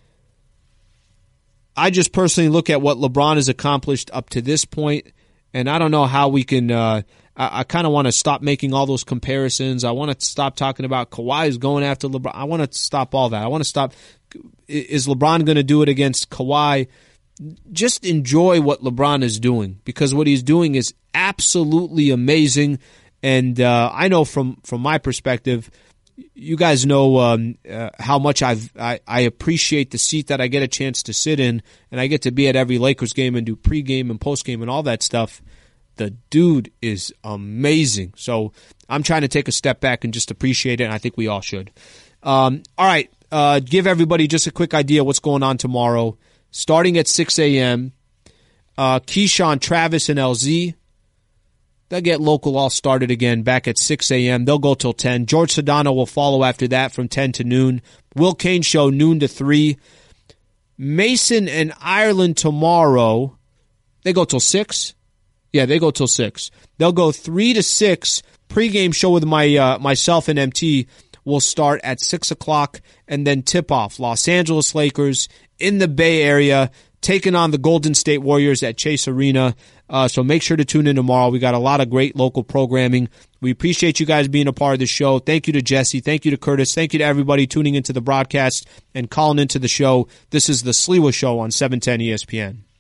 I just personally look at what LeBron has accomplished up to this point, and I don't know how we can uh, I, I kind of want to stop making all those comparisons. I want to stop talking about Kawhi is going after LeBron. I want to stop all that. I want to stop. Is LeBron going to do it against Kawhi? Just enjoy what LeBron is doing, because what he's doing is absolutely amazing. And uh, I know from, from my perspective, you guys know um, uh, how much I've, I, I appreciate the seat that I get a chance to sit in, and I get to be at every Lakers game and do pregame and postgame and all that stuff. The dude is amazing. So I'm trying to take a step back and just appreciate it, and I think we all should. Um, all right, uh, give everybody just a quick idea what's going on tomorrow. Starting at six a.m., uh, Keyshawn, Travis, and L Z. They'll get local all started again back at six a.m. They'll go till ten. George Sedano will follow after that from ten to noon. Will Kane Show, noon to three. Mason and Ireland tomorrow, they go till six. Yeah, they go till six. They'll go three to six. Pre-game show with my uh, myself and M T will start at six o'clock, and then tip-off. Los Angeles Lakers in the Bay Area taking on the Golden State Warriors at Chase Arena. Uh, so make sure to tune in tomorrow. We got a lot of great local programming. We appreciate you guys being a part of the show. Thank you to Jesse. Thank you to Curtis. Thank you to everybody tuning into the broadcast and calling into the show. This is the Sliwa Show on seven ten E S P N.